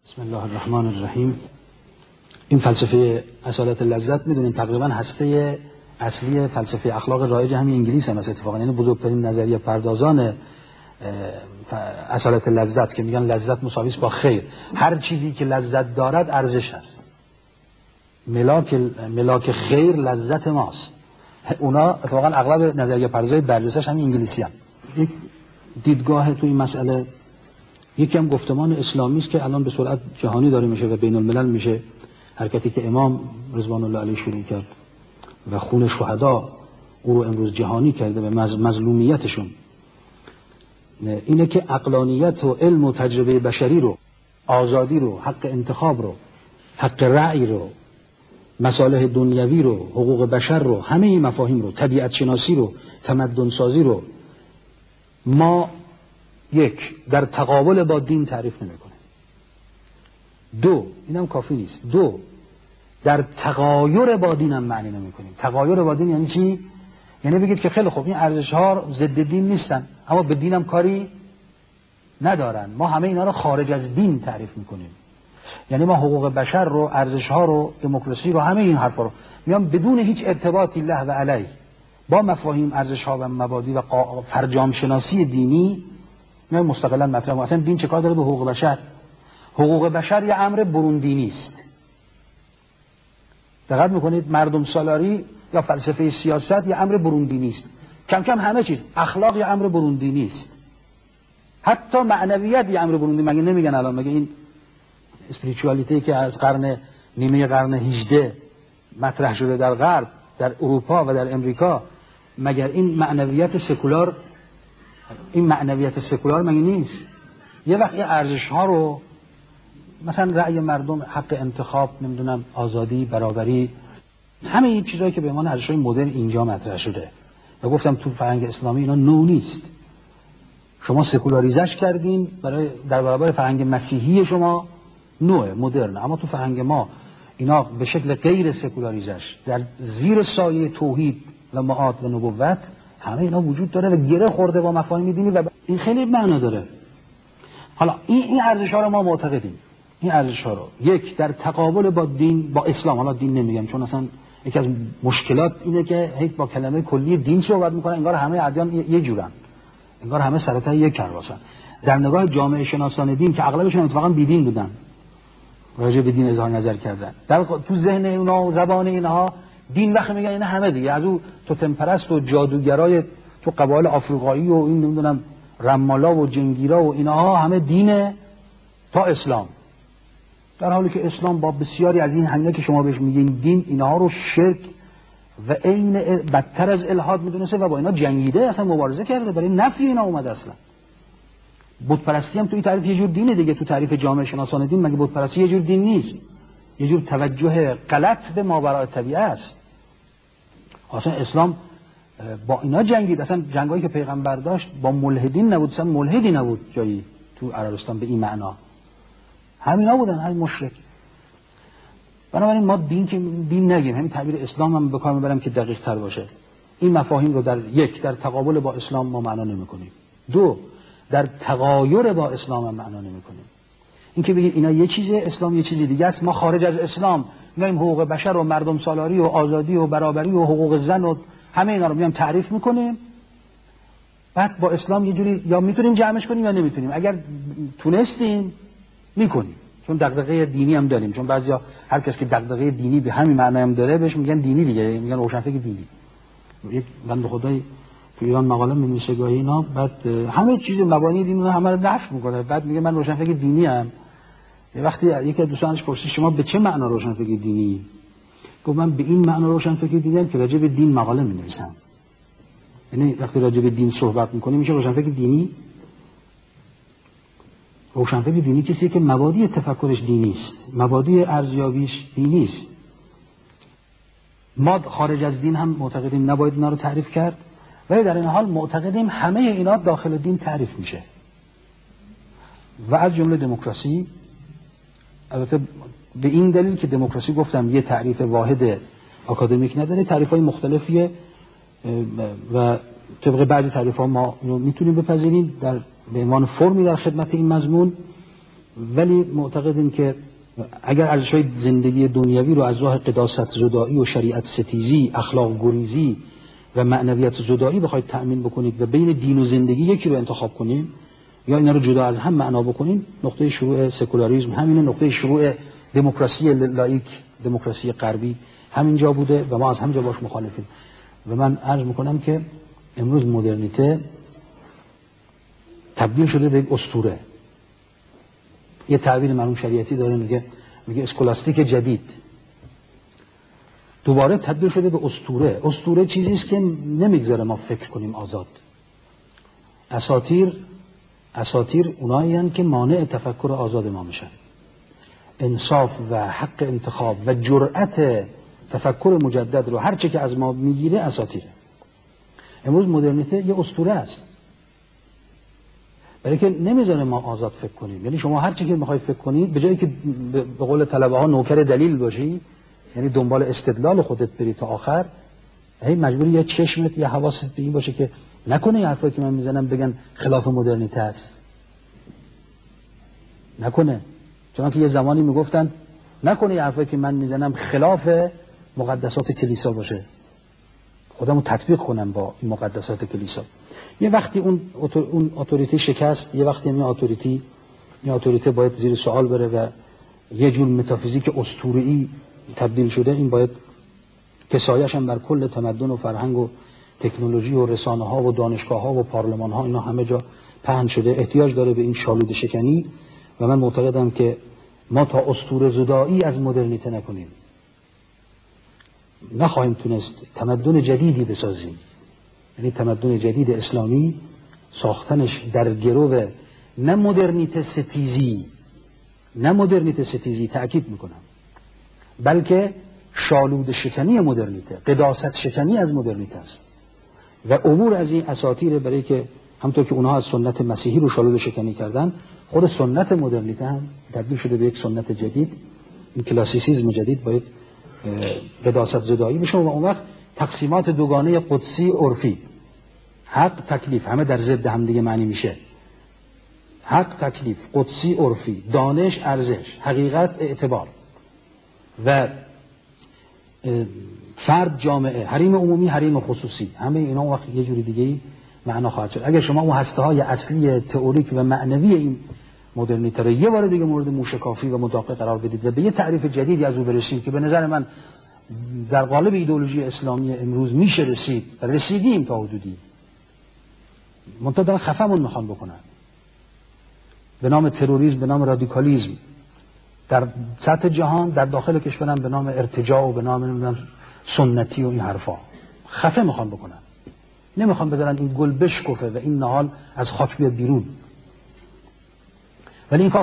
بسم الله الرحمن الرحیم. این فلسفه اصالت لذت میدونیم تقریبا هسته اصلی فلسفه اخلاق رایج همین انگلیس هم اتفاقا، یعنی بزرگترین نظریه پردازان اصالت لذت که میگن لذت مساوی است با خیر، هر چیزی که لذت دارد ارزش است، ملاک خیر لذت ماست. اونا اتفاقا اغلب نظریه پردازای برجسته‌اش همین انگلیسی هم. یک دیدگاه تو این مسئله یکی هم گفتمان اسلامی است که الان به سرعت جهانی داره میشه و بین الملل میشه. حرکتی که امام رضوان الله علیه شروع کرد و خون شهدا او رو امروز جهانی کرده به مظلومیتشون، اینه که عقلانیت و علم و تجربه بشری رو، آزادی رو، حق انتخاب رو، حق رأی رو، مصالح دنیوی رو، حقوق بشر رو، همه این مفاهیم رو، طبیعت شناسی رو، تمدن سازی رو ما یک در تقابل با دین تعریف نمی‌کنه. دو، اینم کافی نیست، دو در تغایر با دین هم معنی نمی‌کنیم. تغایر با دین یعنی چی؟ یعنی بگید که خیلی خوب این ارزش‌ها ضد دین نیستن اما به دین هم کاری ندارن، ما همه اینا رو خارج از دین تعریف می‌کنیم. یعنی ما حقوق بشر رو، ارزش‌ها رو، دموکراسی رو، همه این حرفا رو میام بدون هیچ ارتباطی له و علیه با مفاهیم ارزش‌ها و مبادی و فرجام شناسی دینی میام مستقلا مطرح. مثلا دین چه کار داره به حقوق بشر؟ حقوق بشر یه امر برون دینی است. دقت میکنید مردم سالاری یا فلسفه سیاست یه امر برون دینی است. کم کم همه چیز، اخلاق یه امر برون دینی است، حتی معنویت یه امر برون دینی. مگه نمیگن الان، مگه این اسپریچوالیتی که از نیمه قرن 18 مطرح شده در غرب، در اروپا و در امریکا، مگر این معنویت سکولار مگه نیست؟ یه وقت ارزش ها رو مثلا رأی مردم، حق انتخاب، نمیدونم آزادی، برابری، همه این چیزایی که به عنوان ارزش‌های مدرن اینجا مطرح شده و گفتم تو فرهنگ اسلامی اینا نو نیست. شما سکولاریزش کردین در برابر فرهنگ مسیحی شما نوع مدرن، اما تو فرهنگ ما اینا به شکل غیر سکولاریزش در زیر سایه توحید و معاد و نبوت همه اینا وجود داره و گره خورده با مفاهیم دینی و این خیلی معنا داره. حالا این ارزش‌ها رو ما معتقدیم، این ارزش‌ها رو یک در تقابل با دین، با اسلام، حالا دین نمیگم چون اصلا یکی از مشکلات اینه که هیچ با کلمه کلی دین صحبت میکنن انگار همه ادیان یه جورن، انگار همه سرتای یک کرواسن. در نگاه جامعه شناسان دین که اغلبشون اتفاقا بیدین بودن، راجع به دین اظهار نظر کردن، تو ذهن اونا و زبان اینها دین وقتی میگن اینا همه دیگه از او توتم پرست و جادوگرای تو قبایل آفریقایی و این نمیدونم رمالا و جنگیرا و اینها همه دینه تا اسلام، در حالی که اسلام با بسیاری از این همینه که شما بهش میگین دین، اینها رو شرک و عین بدتر از الحاد میدونسته و با اینا جنگیده، اصلا مبارزه کرده، برای نفی اینا اومده. اصلا بت پرستی هم تو این تعریف یه جور دینه دیگه. تو تعریف جامعه شناسان دین مگه بت پرستی یه جور دین نیست؟ یه جور توجه غلط به ماورای طبیعه است. اصلا اسلام با اینا جنگید، اصلا جنگایی که پیغمبر داشت با ملحدین نبود، اصلا ملحدی نبود جایی تو عربستان به این معنا، همینا بودن، همین مشرک. بنابراین ما دین نگیم، همین تعبیر اسلام هم به کار میبرم که دقیق تر باشه. این مفاهیم رو در تقابل با اسلام ما معنا نمی‌کنیم. دو، در تغایر با اسلام هم معنا نمی‌کنیم. این که بگیم اینا یه چیزه، اسلام یه چیزی دیگه است، ما خارج از اسلام میایم حقوق بشر و مردم سالاری و آزادی و برابری و حقوق زن و همه اینا رو میایم تعریف می‌کنیم، بعد با اسلام یه جوری یا میتونیم جمعش کنیم یا نمیتونیم. اگر تونستیم میکنیم، چون دغدغه دینی هم داریم، چون بعضیا هر کس که دغدغه دینی به همین معنی هم داره بهش میگن دینی دیگه، میگن روشنفکر دینی. یک بنده خدایی تو ایران مقاله می‌نویسه گاهی اینا، بعد همه چیز مبانی دین رو همه رو نفی میکنه، بعد میگه من روشنفکر دینی ام. یه وقتی یکی از دوستانش پرسید شما به چه معنا روشنفکر دینی؟ گفت من به این معنا روشنفکر دینی ام که راجع به دین مقاله می‌نویسم. یعنی وقتی راجع به دین صحبت می‌کنی میشه روشنفکر دینی؟ روشنفکر دینی کسی که مبادی تفکرش دینی است، مبادی ارزیابیش دینی است. ما خارج از دین هم معتقدیم نباید اینا رو تعریف کرد، ولی در این حال معتقدیم همه اینا داخل دین تعریف میشه و از جمله دموکراسی. البته به این دلیل که دموکراسی گفتم یه تعریف واحد آکادمیک نداره، تعریف‌های مختلفیه و طبق بعضی تعریف‌ها ما اینو میتونیم بپذیریم در به عنوان فرمی در خدمت این مضمون ولی معتقدیم که اگر ارزش‌های زندگی دنیوی رو از راه قداست زدایی و شریعت ستیزی، اخلاق گریزی و معنویت زدایی بخواید تأمین بکنید و بین دین و زندگی یکی رو انتخاب کنیم یا اینا رو جدا از هم معنا بکنیم، نقطه شروع سکولاریسم همینه، نقطه شروع دموکراسی لایک، دموکراسی غربی همینجا بوده و ما از همینجا باش مخالفیم. و من عرض میکنم که امروز مدرنیته تبدیل شده به یک اسطوره. یه تعبیر مرحوم شریعتی داره، میگه اسکولاستیک جدید دوباره تبدیل شده به اسطوره. اسطوره چیزی است که نمیگذاره ما فکر کنیم آزاد. اساطیر اونایی هستند که مانع تفکر آزاد ما میشن. انصاف و حق انتخاب و جرأت تفکر مجدد رو هر چه که از ما میگیره اساطیره. امروز مدرنیته یه اسطوره است، برای که نمیذاره ما آزاد فکر کنیم. یعنی شما هر چی که میخواید فکر کنید، به جایی که به قول طلبه ها نوکر دلیل باشی، یعنی دنبال استدلال خودت بری تا آخر، هی مجبوری یه چشمت یا حواست به این باشه که نکنه یه حرفایی که من میزنم بگن خلاف مدرنیته است. نکنه. چون که یه زمانی میگفتن نکنه یه حرفایی که من میزنم خلاف مقدسات کلیسا باشه، خودمو تطبیق کنم با این مقدسات کلیسا. یه وقتی اون اتوریته شکست، یه وقتی این اتوریته باید زیر سوال بره و یه جور متافیزیک اسطوره‌ای تبدیل شده. این باید کسایش هم بر کل تمدن و فرهنگ و تکنولوژی و رسانه ها و دانشگاه ها و پارلمان ها، اینا همه جا پهن شده. احتیاج داره به این شالوده شکنی و من معتقدم که ما تا اسطوره زدایی از مدرنیته نکنیم نخواهیم تونست تمدن جدیدی بسازیم. یعنی تمدن جدید اسلامی ساختنش در گرو نه مدرنیته ستیزی تأکید میکنم، بلکه شالود شکنی مدرنیته، قداست شکنی از مدرنیته است و عبور از این اساطیر. برای که همطور که اونها از سنت مسیحی رو شالود شکنی کردن، خود سنت مدرنیته هم تبدیل شده به یک سنت جدید. این کلاسیسیسم جدید باید قداست زدایی بشه و اون وقت تقسیمات دوگانه قدسی عرفی، حق تکلیف، همه در ضد هم دیگه معنی میشه. حق تکلیف، قدسی عرفی، دانش ارزش، حقیقت اعتبار و فرد جامعه، حریم عمومی حریم خصوصی، همه اینا اون وقت یه جوری دیگه معنا خواهد شد. اگر شما اون هسته‌های اصلی تئوریک و معنوی این مدرنیته رو یه بار دیگه مورد موشکافی و مداقه قرار بدید و به یه تعریف جدیدی از او برسید که به نظر من در قالب ایدئولوژی اسلامی امروز میشه رسید و رسیدیم تا حدودی، منتها دارن خفمون میخوان بکنن به نام تروریسم، به نام رادیکالیسم در سطح جهان، در داخل کشورم به نام ارتجاع و به نام سنتی و این حرفا خفه میخوان بکنن. نمیخوان بذارن این گل بشکفه و این نهال از خاک بیاد بیرون. ولی این کار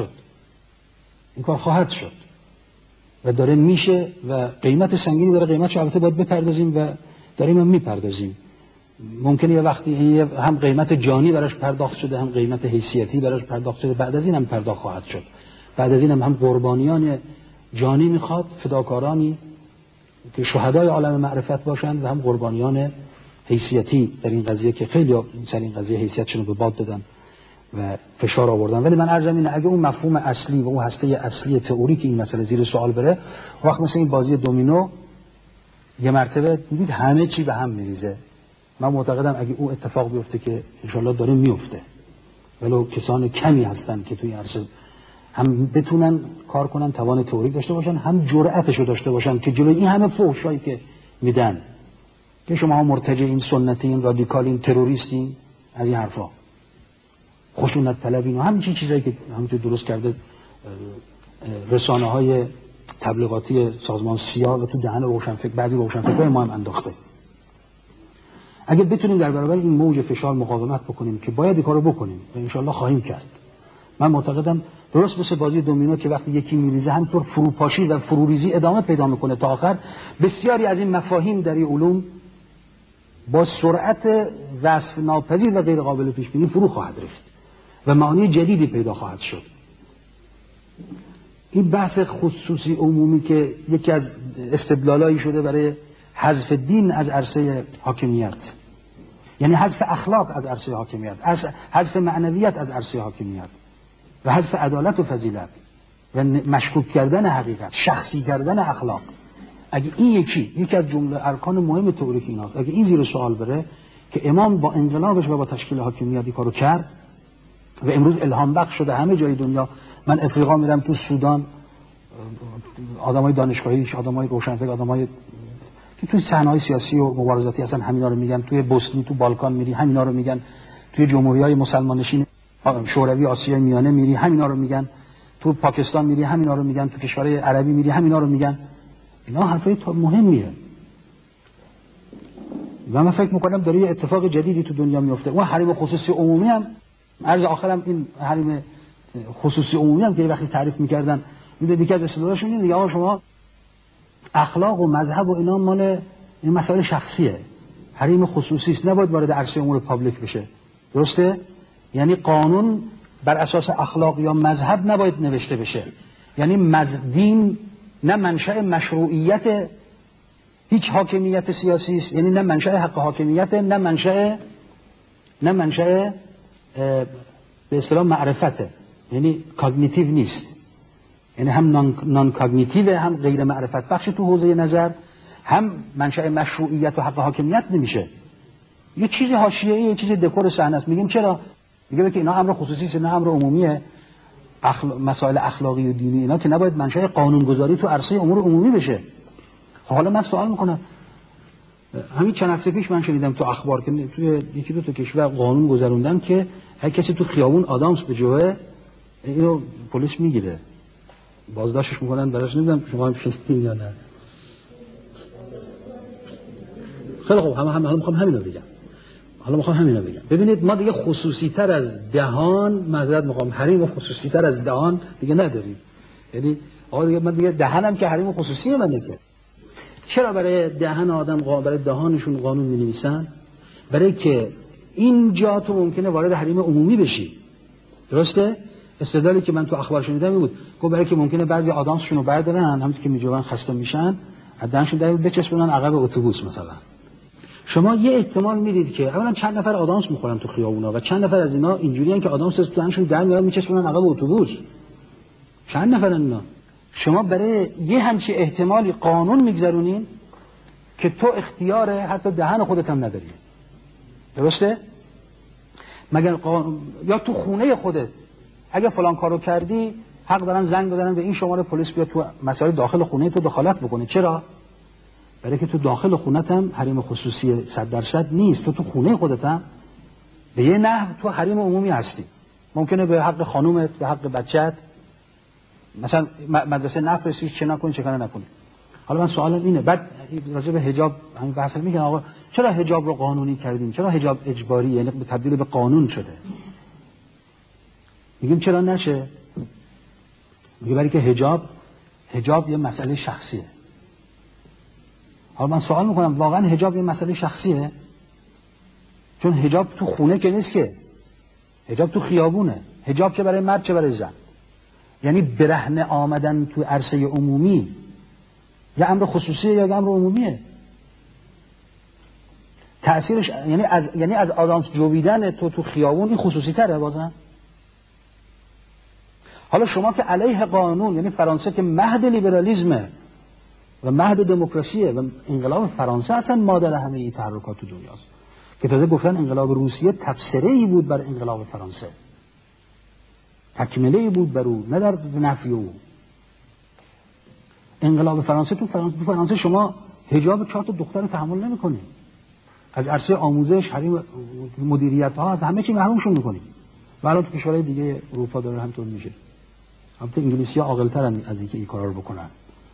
خواهد شد و داره میشه و قیمت سنگینی داره. قیمتش البته باید بپردازیم و داریم هم میپردازیم. ممکنه یه وقتی هم قیمت جانی براش پرداخت شده، هم قیمت حیثیتی براش پرداخت شده، بعد از این هم پرداخت خواهد شد. بعد از این هم قربانیان جانی میخواد، فداکارانی که شهدای عالم معرفت باشند و هم قربانیان حیثیتی در این قضیه که خیلی سر این قضیه حیثیتشون رو به باد دادن و فشار آوردن. ولی من عرضم اینه اگه اون مفهوم اصلی و اون هسته اصلی تئوریک این مسئله زیر سوال بره، وقت مثل این بازی دومینو یه مرتبه دیدید همه چی به هم میریزه. من معتقدم اگه اون اتفاق بیفته که انشالله داره میفته، ولو کسان کمی هستن که توی عرصه هم بتونن کار کنن، توان تئوریک داشته باشن، هم جرأتشو داشته باشن که جلوی این همه فحشایی که میدن که شما مرتجعین، سنتین، رادیکالین، تروریستین، از این حرفا، خشونت طلبین و همین چیزایی که همونجور درست کرده رسانه‌های تبلیغاتی سازمان سیا و تو دهن روشنفکر، بعضی روشنفکرای ما هم انداخته. اگه بتونیم در برابر این موج فشار مقاومت بکنیم که باید این کارو بکنیم و انشالله خواهیم کرد، من معتقدم درست مثل بازی دومینو که وقتی یکی میریزه همینطور فروپاشی و فروریزی ادامه پیدا میکنه تا آخر، بسیاری از این مفاهیم در این علوم با سرعت وصف ناپذیر و غیر قابل پیش بینی فرو خواهد رفت و معانی جدیدی پیدا خواهد شد. این بحث خصوصی عمومی که یکی از استدلالایی شده برای حذف دین از عرصه حاکمیت، یعنی حذف اخلاق از عرصه حاکمیت، حذف معنویت از عرصه حاکمیت و حذف عدالت و فضیلت و مشکوک کردن حقیقت، شخصی کردن اخلاق. اگه این یکی از جمله ارکان مهم تئوریک ایناست، اگه این زیر سوال بره که امام با انقلابش و با تشکیل حاکمیت این کارو کرد و امروز الهام بخش شده همه جای دنیا. من افریقا میرم، تو سودان آدمای دانشگاهی، آدمای روشنفکر، آدمای که توی صحنه‌های سیاسی و مبارزاتی اصلا همینا رو میگن، توی بوسنی، تو بالکان میری همینا رو میگن، توی جمهوری‌های مسلمان نشین شوروی آسیای میانه میری همینا رو میگن، تو پاکستان میری همینا رو میگن، تو کشورهای عربی میری همینا رو میگن. اینا حرفای مهمیه و من فکر میکنم داره یه اتفاق جدیدی تو دنیا میفته. اون حریم خصوصی عمومی هم عرض آخرم، این حریم خصوصی عمومی هم که وقتی تعریف میکردن میدونید یکی از اصطلاحاشون اینه دیگه، آقا شما اخلاق و مذهب و اینا مال این مسائل شخصیه، حریم خصوصی است، نباید وارد عرصه امور پابلیک بشه. درسته؟ یعنی قانون بر اساس اخلاق یا مذهب نباید نوشته بشه. یعنی دین نه منشأ مشروعیت هیچ حاکمیت سیاسی است، یعنی نه منشأ حق حاکمیت، نه منشأ به اصطلاح معرفته، یعنی کاگنیتیو نیست، یعنی هم نان کاگنیتیو، هم غیر معرفت بخش تو حوزه نظر، هم منشأ مشروعیت و حق حاکمیت نمیشه. یه چیز حاشیه‌ای، یه چیز دکور صحنه است. میگیم چرا؟ میگه که اینا امر خصوصی است، نه امر عمومیه. مسائل اخلاقی و دینی اینا که نباید منشأ قانونگذاری تو عرصه امور عمومی بشه. حالا من سوال میکنم، همین چند هفته پیش من شنیدم تو اخبار که توی یکی دو تا کشور قانون گذروندن که هر کسی تو خیابون آدامس بجوه اینو پلیس میگیره، بازداشتش میکنن براش. نمیدونم شما هم شنیدین یا نه. خیلی خوب، حالا میخوام همینو بگم. ببینید ما دیگه خصوصی تر از دهان، معذرت میخوام، حریم خصوصی تر از دهان دیگه نداریم. یعنی آقا دیگه من دیگه دهنم که حریم خصوصی منه که. چرا برای دهن آدم برای دهانشون قانون می‌نویسن؟ برای که اینجا تو ممکنه وارد حریم عمومی بشی. درسته؟ استدلالی که من تو اخبار شنیدم این بود، گفت برای که ممکنه بعضی آدامسشون رو بردارن، همونطور که میجوان خسته میشن، از دهنشون در بچسبونن عقب اتوبوس مثلا. شما یه احتمال میدید که اولا چند نفر آدامس میخورن تو خیابونا و چند نفر از اینا اینجوریان که آدامس تو دهنشون در میارن میچسبونن عقب اتوبوس. چند نفرن اینا؟ شما برای یه همچی احتمالی قانون میگذرونین که تو اختیار حتی دهن خودت هم نداری. درسته؟ مگر یا تو خونه خودت اگه فلان کارو کردی حق دارن زنگ بزنن به این شماره پلیس بیاد تو مسائل داخل خونه تو دخالت بکنه. چرا؟ برای که تو داخل خونت هم حریم خصوصی 100% نیست. تو خونه خودت هم به یه نحو تو حریم عمومی هستی. ممکنه به حق خانومت، به حق بچت، مثلا مدرسه نفرستی، چه نکنی چه کار نکنی. حالا من سوالم اینه، بعد راجع به حجاب همین بحث میگن آقا چرا حجاب رو قانونی کردیم؟ چرا حجاب اجباری، یعنی تبدیل به قانون شده؟ میگیم چرا نشه؟ میگه برای که حجاب یه مسئله شخصیه. حالا من سوال میکنم واقعا حجاب یه مسئله شخصیه؟ چون حجاب تو خونه که نیست که، حجاب تو خیابونه. حجاب چه برای مرد چه برای زن. یعنی برهنه آمدن تو عرصه عمومی یا امر خصوصیه یا امر عمومیه. تأثیرش یعنی از آدامس جویدن تو خیابون این خصوصی تره بازم. حالا شما که علیه قانون، یعنی فرانسه که مهد لیبرالیسمه و مهد دموکراسیه و انقلاب فرانسه اصلا مادر همه این تحرکات تو دنیاست، که تازه گفتن انقلاب روسیه تبصره‌ای بود بر انقلاب فرانسه، تکمله‌ای بود بر او، نه در نفی او. انقلاب فرانسه تو فرانسه شما حجاب 4 تا دختر رو تحمل نمی‌کنی، از عرصه آموزش، حریم، مدیریت‌ها، از همه چی محرومشون می‌کنی. و الان تو کشورهای دیگه اروپا داره همینطور میشه. البته انگلیسی‌ها عاقل‌ترن از اینکه این کارا رو بکنن،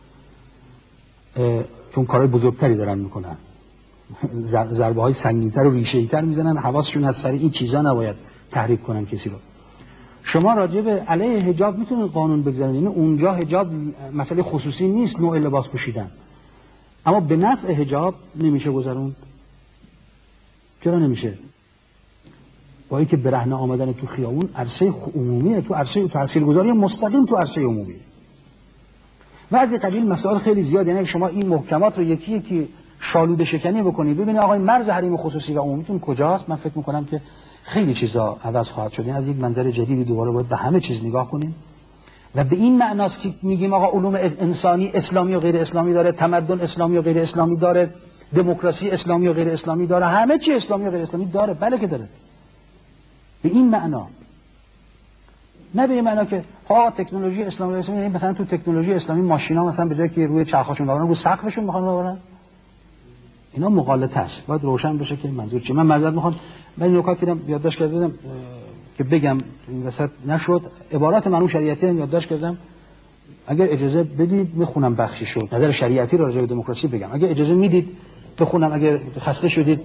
چون کارهای بزرگتری دارن میکنن، ضربه‌های سنگین‌تر و ریشه‌ای‌تر میزنن، حواسشون از سر این چیزا نباید تحریک کنن کسی رو. شما راجع به علیه حجاب میتونید قانون بگذارید، یعنی اونجا حجاب مسئله خصوصی نیست، نوع لباس پوشیدن، اما به نفع حجاب نمیشه گذرون. چرا نمیشه؟ با اینکه برهنه آمدن تو خیابون عرصه عمومیه، تو عرصه تاثیرگذاری مستقیم تو عرصه عمومی. و از این قبیل مسائل خیلی زیاد. یعنی شما این محکمات رو یکی یکی شالوده شکنی بکنید، ببینید آقا این مرز حریم خصوصی و عمومیتون کجاست. من فکر میکنم که خیلی چیزا عوض خواهد شد. از یک منظر جدیدی دوباره باید به همه چیز نگاه کنیم و به این معناست که میگیم آقا علوم انسانی اسلامی و غیر اسلامی داره، تمدن اسلامی و غیر اسلامی داره، دموکراسی اسلامی و غیر اسلامی داره، همه چی اسلامی و غیر اسلامی داره. بله که داره. به این معنا، نه به این معنا که تکنولوژی اسلامی یعنی مثلا تو تکنولوژی اسلامی ماشینا مثلا به جای که روی چرخاشون ببرن رو سقفشون میخوان ببرن. اینا مغالطه است. باید روشن بشه که منظور چیه. من معذرت میخوام، من این نکات رو یادداشت کردم که بگم این وسط نشد. عبارات مرحوم شریعتی رو یادداشت کردم، اگر اجازه بدید میخونم بخشی شد نظر شریعتی رو راجع به دموکراسی بگم. اگر اجازه میدید بخونم، اگر خسته شدید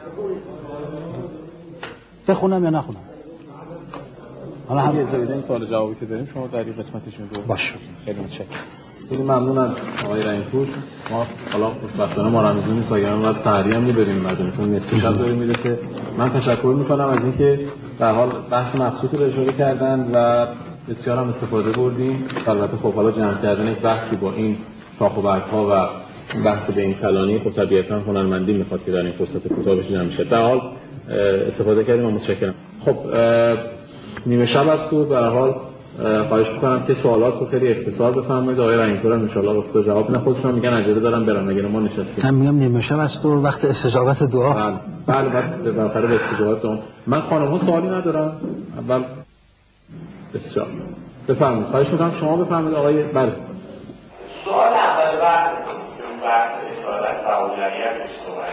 بخونم یا نخونم. حالا هم اجازه این سوال جوابی که داریم شما در این قسمتشون رو باشه. خیلی متشکرم. خیلی ممنون از آقای رحیم‌پور. ما حالا خوشبختانه ما رمضان سایه‌ام و سحری هم می‌بریم مدرسه‌مون نصف شب داره میرسه. من تشکر می‌کنم از اینکه در حال بحث مبسوطی رو اشاره کردن و بسیار هم استفاده بردیم. البته خب حالا جمع کردن یک بحثی با این شاخ و برگ‌ها و بحث به این کلانی خب طبیعتاً هنرمندی می‌خواد که در این فرصت کوتاه بشه جمع شه. در حال استفاده کردیم و متشکرم. خب نیمه شب است و به هر حال خواهش می‌کنم که سوالات رو خیلی اختصار بفرمایید. آقای رحیم‌پور ان شاء الله وقت جواب بدن. خودشون میگن عجله دارن برن، مگه ما نشستیم. من میگم نیمه شب است و وقت استجابت دعا. بله به آخر استجابت دعا. من خانم‌ها سوالی ندارم. اول بسیار بفرمایید. خواهش می‌کنم شما بفرمایید آقای. بله سوال اول بحث اصالت و اولویتش صحبت.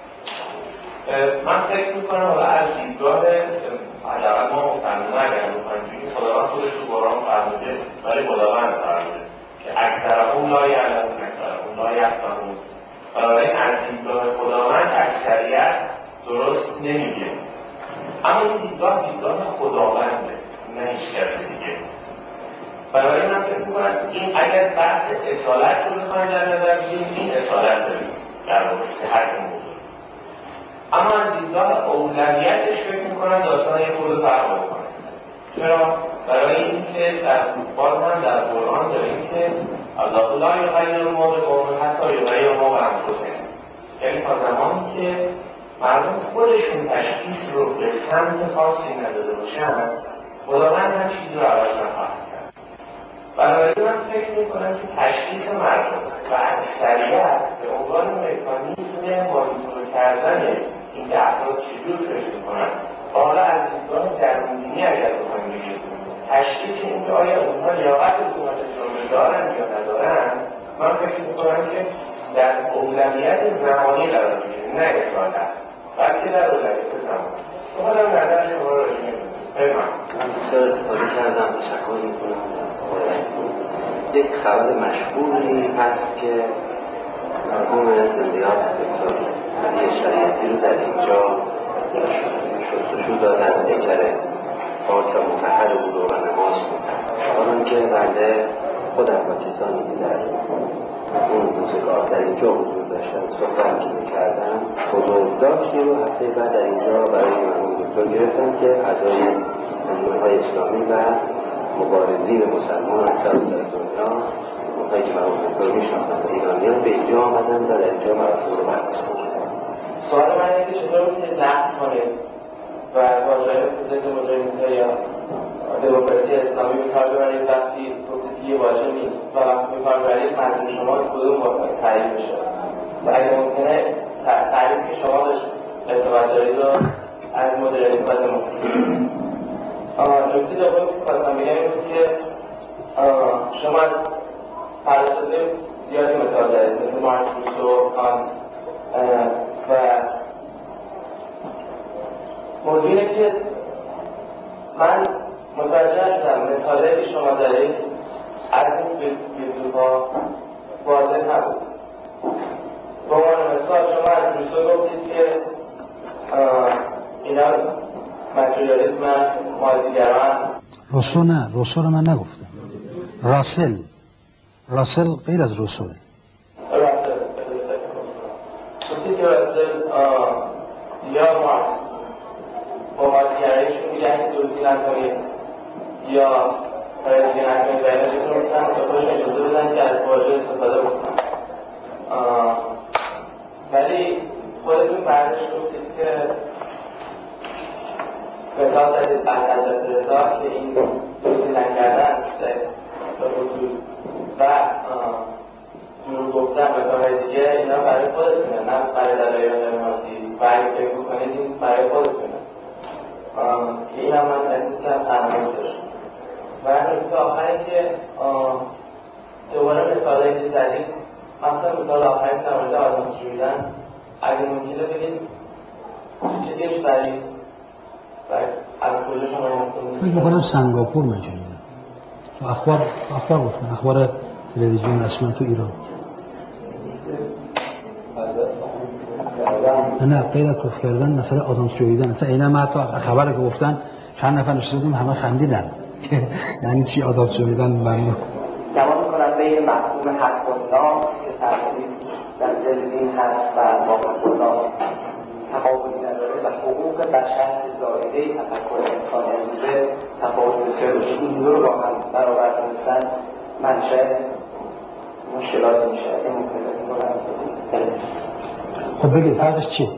من فکر می‌کنم حالا از دیدگاه حداقل ما مستندنا اگر بخوایم بگیم خداوند خودش تو قرآن فرموده، ولی خداوند فرموده که اکثرهم لا یعلمون اکثرهم لا یفقهون. بنابراین از دیدگاه خداوند اکثریت درست نمیگه، اما این دیدگاه خداونده، نه هیچ کس دیگه. بنابراین من فکر می‌کنم این اگر بحث اصالت رو بخوایم در نظر بگیریم، این اصالت داریم در واقع صحت موضوع. اما از دیدگاه اولویتش فکر می‌کنم داستان یه خورده فرق می‌کنه. چرا؟ برای اینکه باز هم در قرآن داریم که الله لا یغیر ما بقوم حتی یغیر ما بانفسهم. یعنی تا زمانی که مردم خودشون تشخیص رو به سمت خاصی نداده باشن، خداوند هم چیزی رو عوض نخواهد کرد. بنابراین من فکر می‌کنم که تشخیص مردم و اکثریت به عنوان مکانیزم مانیتور کردن این که افراد چجور فکر می‌کنن، حالا از دیدگاه درونبینی اگر بخوایم بگیم تشخیص این که آیا اونها لیاقت حکومت اسلامی دارن یا ندارن، من فکر می‌کنم که در اولویت زمانی قرار بگیره، نه اصالت، بلکه در اولویت زمانی. خودم نظر شما را راجع می‌کنم. من بسیار استفاده کردم، تشکر می‌کنم از آقای رحیم‌پور. یک خبر مشهوری هست که مرحوم زندیات دکتر علی شریعتی رو در اینجا شستشو دادن، پیکر پاک و مطهر بود و نماز بودن. حالا که بنده خودم با کسانی که در اون روزگار در اینجا حضور داشتن صحبت که می‌کردن، بزرگداشتی رو هفته بعد در اینجا برای مرحوم دکتر گرفتن که اعضای انجمن‌های اسلامی و مبارزین مسلمان از سراسر دنیا، اونهایی که مرحوم دکتر می‌شناختن و ایرانیان به اینجا آمدن و در اینجا مراسم رو برگزار کردن. سوال من اینه که چطور می‌تونید نقد کنید و واژه ضد مجاهدین یا دموکراسی اسلامی به کار ببرید وقتی گفتید یه واژه نیست و وقتی به کار ببرید منظور شما کدوم تعریف میشه و اگه ممکنه تعریف که شما داشت ارتباط دارید رو از مدرنیته و دموکراسی. نکته دومی که خواستم بگم این بود که شما از فلاسفه زیادی مثال دارید مثل مارکس، روسو، کانت و موضوع اینه که من متوجه شدم مثاله که شما دارید از این فیلسوفا واضح نبود. به عنوان مثال شما از روسو گفتید که اینا ماتریالیسم مادیگران. روسو نه، روسو رو من نگفتم. راسل غیر از روسوه. گفتید که راسل یا مارکس با مادیگرانشون میگن که دوستی نکنید یا کاری دیگه نکنید و اینا چطور میتونن خودشون اجازه بدن که از واژه استفاده بکنن. ولی خودتون بعدش گفتید که نجات رضا که این توضیح نکردن به خصوص و دروغ گفتن به کارهای دیگه، اینا برای خودتونه نه برای دلایل معماری و اگه فکر بکنید این برای خودتونه که این هم من احساس کردم تنهایی داشت. و نکته آخری که دوباره مثالایی که زدید، مثلا مثال آخری که در مورد آدم شویدن اگه ممکنه بگید چه کشوری و از کجا شما فکر می‌کنم سنگاپور مجموعه اخبار گفتن، اخبار تلویزیون رسما تو ایران. نه غیر از کف کردن مثلا آدم شویدن، مثلا اینا ما حتی خبری که گفتن چند نفر نشسته بودیم همه خندیدن یعنی چی آدم شویدن؟ معنی تمام می‌کنم بین مفهوم حق الناس که تقریبا در دل دین هست و واقع خدا تفاوتی نداره و حقوق بشر زائده تفکر انسان امروزه تفاوت بسیار داشت. این دو رو با هم برابر دونستن منشأ مشکلات میشه. اگه ممکنه خب بگید فرقش چیه؟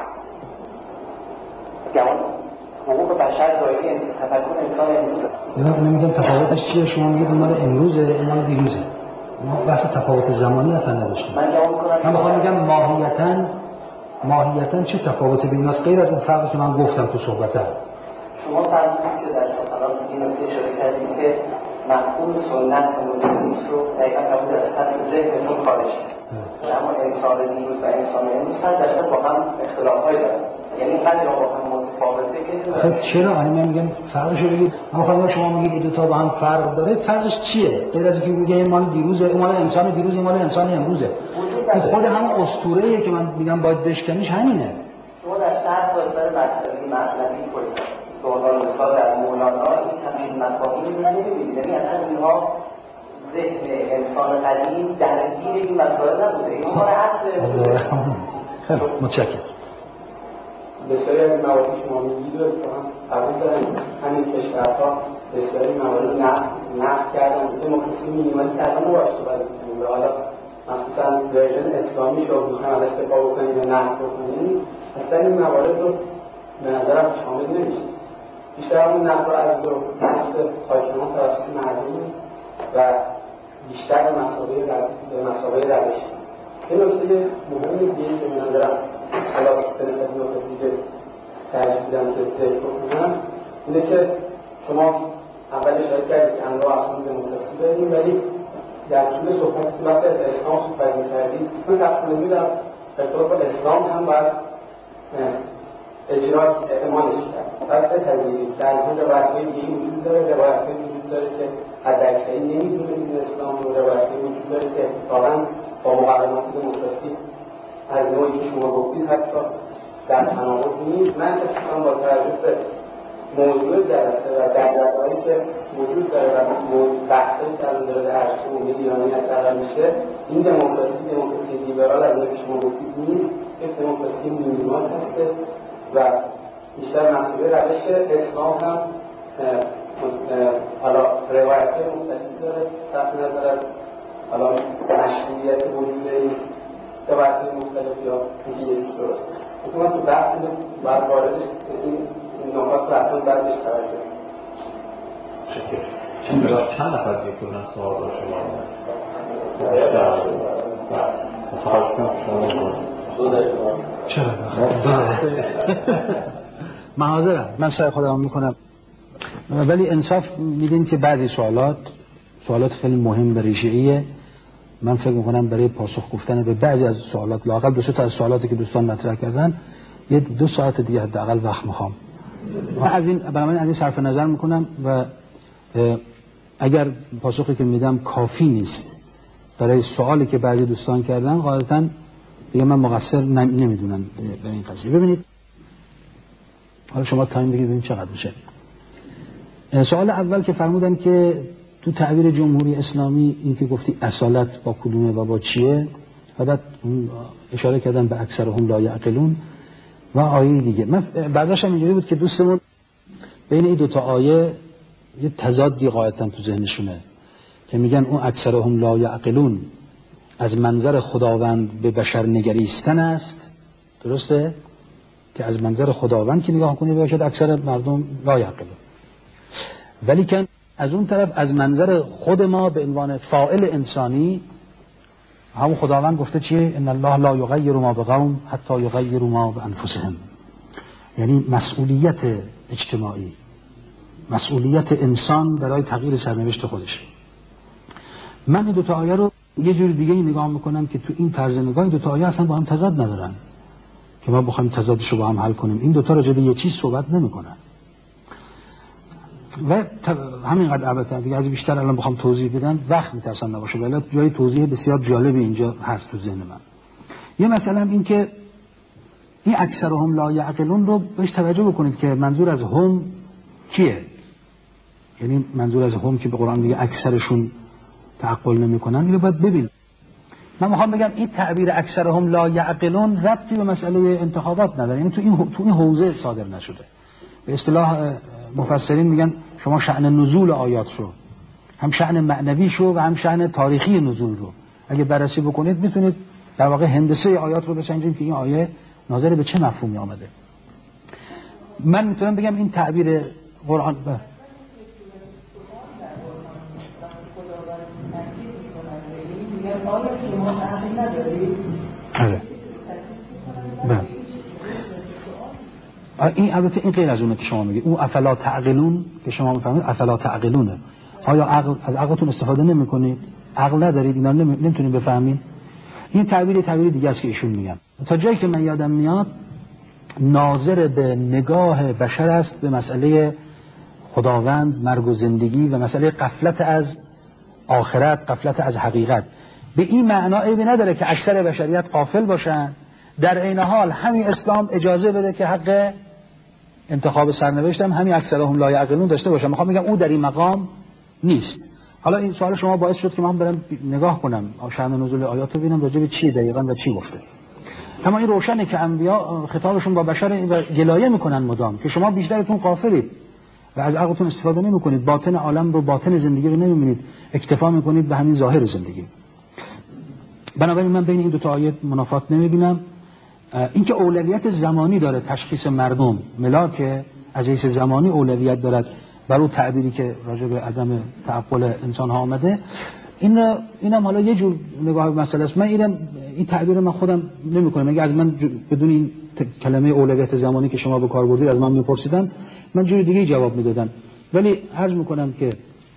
گمان حقوق بشر زائده تفکر انسان امروزه. نمیگم تفاوتش چیه، شما میگید اون مال امروزه این مال دیروزه. ما بحث تفاوت زمانی اصلا نداشتیم. من بخوام میگم ماهیتاً چه تفاوتی بین از غیر از اون فرقی که من گفتم تو صحبتم. شما فرمودید که در سخنان این نکته اشاره کردید که مفهوم سنت و مدرنیسم رو دقیقاً قبول از پس ذهنتون خارج کرد. اما انسان دیروز و انسان امروز هم در با هم اختلاف‌هایی دارن. یعنی اینقدر با هم متفاوته که خب چرا من میگم فرقش رو بگید. من شما میگید دو تا با هم فرق داره، فرقش چیه؟ غیر از اینکه میگه این مال دیروزه، اون مال انسان دیروزه، این مال انسان امروزه. این خود هم اسطوره‌ایه که من میگم باید بشکنیش همینه. شما در شرح واسطه مطلبی کنید. به عنوان مثال در مولانا این همین مفاهیم رو نمی‌بینید. یعنی اصلا اینها ذهن انسان قدیم درگیر این مسائل نبوده. اینها مال اصل خیلی متشکرم. بسیاری از مواردی شما میگید رو قبول دارن. همین کشورها بسیاری موارد نقد کردن. دموکراسی مینیمالی کردن رو باید صحبت کنیم. حالا مخصوصا ورژن اسلامی رو میخوایم ازش دفاع بکنیم یا نقد بکنیم، اصلا این موارد رو به نظرم شامل نمیشه. بیشتر همون نقد رو از نقد حاکمان توسط مردم و بیشتر به مسابقه روشی. یه نکته مهمی دیگه که به نظرم حالا به نسبت نکته دیگه ترجیح میدم که ذکر کنم اینه که شما اول اشاره کردید که انواع اقسام دموکراسی داریم، ولی در طول صحبت که وقتی از اسلام صحبت می‌کردید من تصمیم می‌گیرم ارتباط با اسلام هم باید اجراش اعمالش کرد. باید بپذیرید که الان روایت‌های دیگه وجود داره، روایت‌هایی وجود داره که حداکثری نمی‌دونه این اسلام رو، روایت‌هایی وجود داره که اتفاقاً با مقررات دموکراسی از نوعی که شما گفتید حتی در تناقض نیست. من احساس می‌کنم با توجه به موضوع جلسه و دغدغه‌هایی که وجود داره و بحثایی که الان داره در عرصه عمومی ایرانیت قرار میشه، این دموکراسی لیبرال از نوعی که شما گفتید نیست، یک دموکراسی مینیمال هست و بیشتر مسئله روش اسلام هم حالا روایت‌های مختلفی داره صرف نظر از حالا مشروعیت وجود این روایت‌های مختلف یا اینکه یکیش درسته. من تو بحث باید واردش این نکات رو حتما باید بهش توجه کنیم. چند نفر دیگه کنن سوال رو چرا من حاضرم، من سعی خودم میکنم، ولی انصاف میدین که بعضی سوالات خیلی مهم و ریشه‌ایه. من فکر میکنم برای پاسخ گفتن به بعضی از سوالات، لااقل دو تا از سوالاتی که دوستان مطرح کردن، یه 2 ساعت دیگه حداقل وقت میخوام. من از این صرف نظر میکنم و اگر پاسخی که میدم کافی نیست برای سوالی که بعضی دوستان کردن، غالبا دیگه من مقصر نمیدونم در این قضیه. ببینید حالا شما تایم بگید ببینید چقدر میشه. سوال اول که فرمودن که تو تعبیر جمهوری اسلامی این که گفتی اصالت با کدومه و با چیه، و بعد اشاره کردن به اکثرهم لا یعقلون و آیه دیگه. من بعدش هم اینجوری بود که دوستمون بین این 2 آیه یه تضادی غایتاً تو ذهنشونه که میگن اون اکثرهم لا یعقلون از منظر خداوند به بشر نگریستن است، درسته؟ که از منظر خداوند که نگاه کنی باشد اکثر مردم لا یعقلون. ولی که از اون طرف از منظر خود ما به عنوان فاعل انسانی، همون خداوند گفته چیه؟ ان الله لا یغیر ما بقوم حتی یغیروا ما بانفسهم. یعنی مسئولیت اجتماعی، مسئولیت انسان برای تغییر سرنوشت خودش. من این دوتا آیه رو یه جور دیگه نگاه میکنم که تو این طرز نگاه این دوتا آیه اصلا با هم تضاد ندارن که ما بخوایم تضادش رو با هم حل کنیم. این دوتا راجع به یه چیز صحبت نمیکنن و همینقدر البته دیگه از بیشتر الان بخوام توضیح بدم وقت میترسم نباشه، ولی جای توضیح بسیار جالبی اینجا هست تو ذهن من. یه مثلا این که این اکثرهم لا یعقلون رو بهش توجه بکنید که منظور از هم کیه. یعنی منظور از هم که به قرآن میگه اکثرشون تعقل نمیکنن، اینو باید ببین. من میخوام بگم این تعبیر اکثرهم لا یعقلون ربطی به مسئله انتخابات نداره، یعنی تو این حوزه صادر نشده. به اصطلاح مفسرین میگن شما شأن نزول آیات رو، هم شأن معنوی شو و هم شأن تاریخی نزول رو اگه بررسی بکنید میتونید در واقع هندسه آیات رو بسنجیم که این آیه ناظر به چه مفهومی آمده. من میتونم بگم این تعبیر قرآن این البته این غیر از اونه که شما میگید. اون افلا تعقلون که شما میفهمید افلا تعقلونه. آیا از عقلتون استفاده نمیکنید؟ عقل ندارید؟ اینا نمیتونید بفهمید؟ این تعبیر دیگه است که ایشون میگن. تا جایی که من یادم میاد ناظر به نگاه بشر است به مسئله خداوند، مرگ و زندگی و مسئله غفلت از آخرت، غفلت از حقیقت. به این معنا عیبی نداره که اکثر بشریت غافل باشن، در عین حال همین اسلام اجازه بده که حق انتخاب سرنوشت هم همین اکثرهم لا یعقلون داشته باشن. میخوام بگم اون در این مقام نیست. حالا این سوال شما باعث شد که من برم نگاه کنم شأن نزول آیات رو ببینم راجع به چی دقیقاً و چی گفته. اما این روشنه که انبیا خطابشون با بشر و گلایه میکنن مدام که شما بیشترتون غافلید و از عقلتون استفاده نمیکنید، باطن عالم رو، باطن زندگی رو نمیبینید، اکتفا میکنید به همین ظاهر زندگی. بنابراین من بین این دو تا آیه منافات نمیبینم. اینکه اولویت زمانی داره تشخیص مردم، ملاک از حیث زمانی اولویت دارد برای تعبیری که راجع به عدم تعقل انسان ها آمده، اینم حالا یه جور نگاه به مسئله است. من این تعبیر من خودم نمی‌کنم. اگه از من بدون این کلمه اولویت زمانی که شما به کار بردید از من میپرسیدن، من جور دیگه جواب میدادم. ولی عرض میکنم که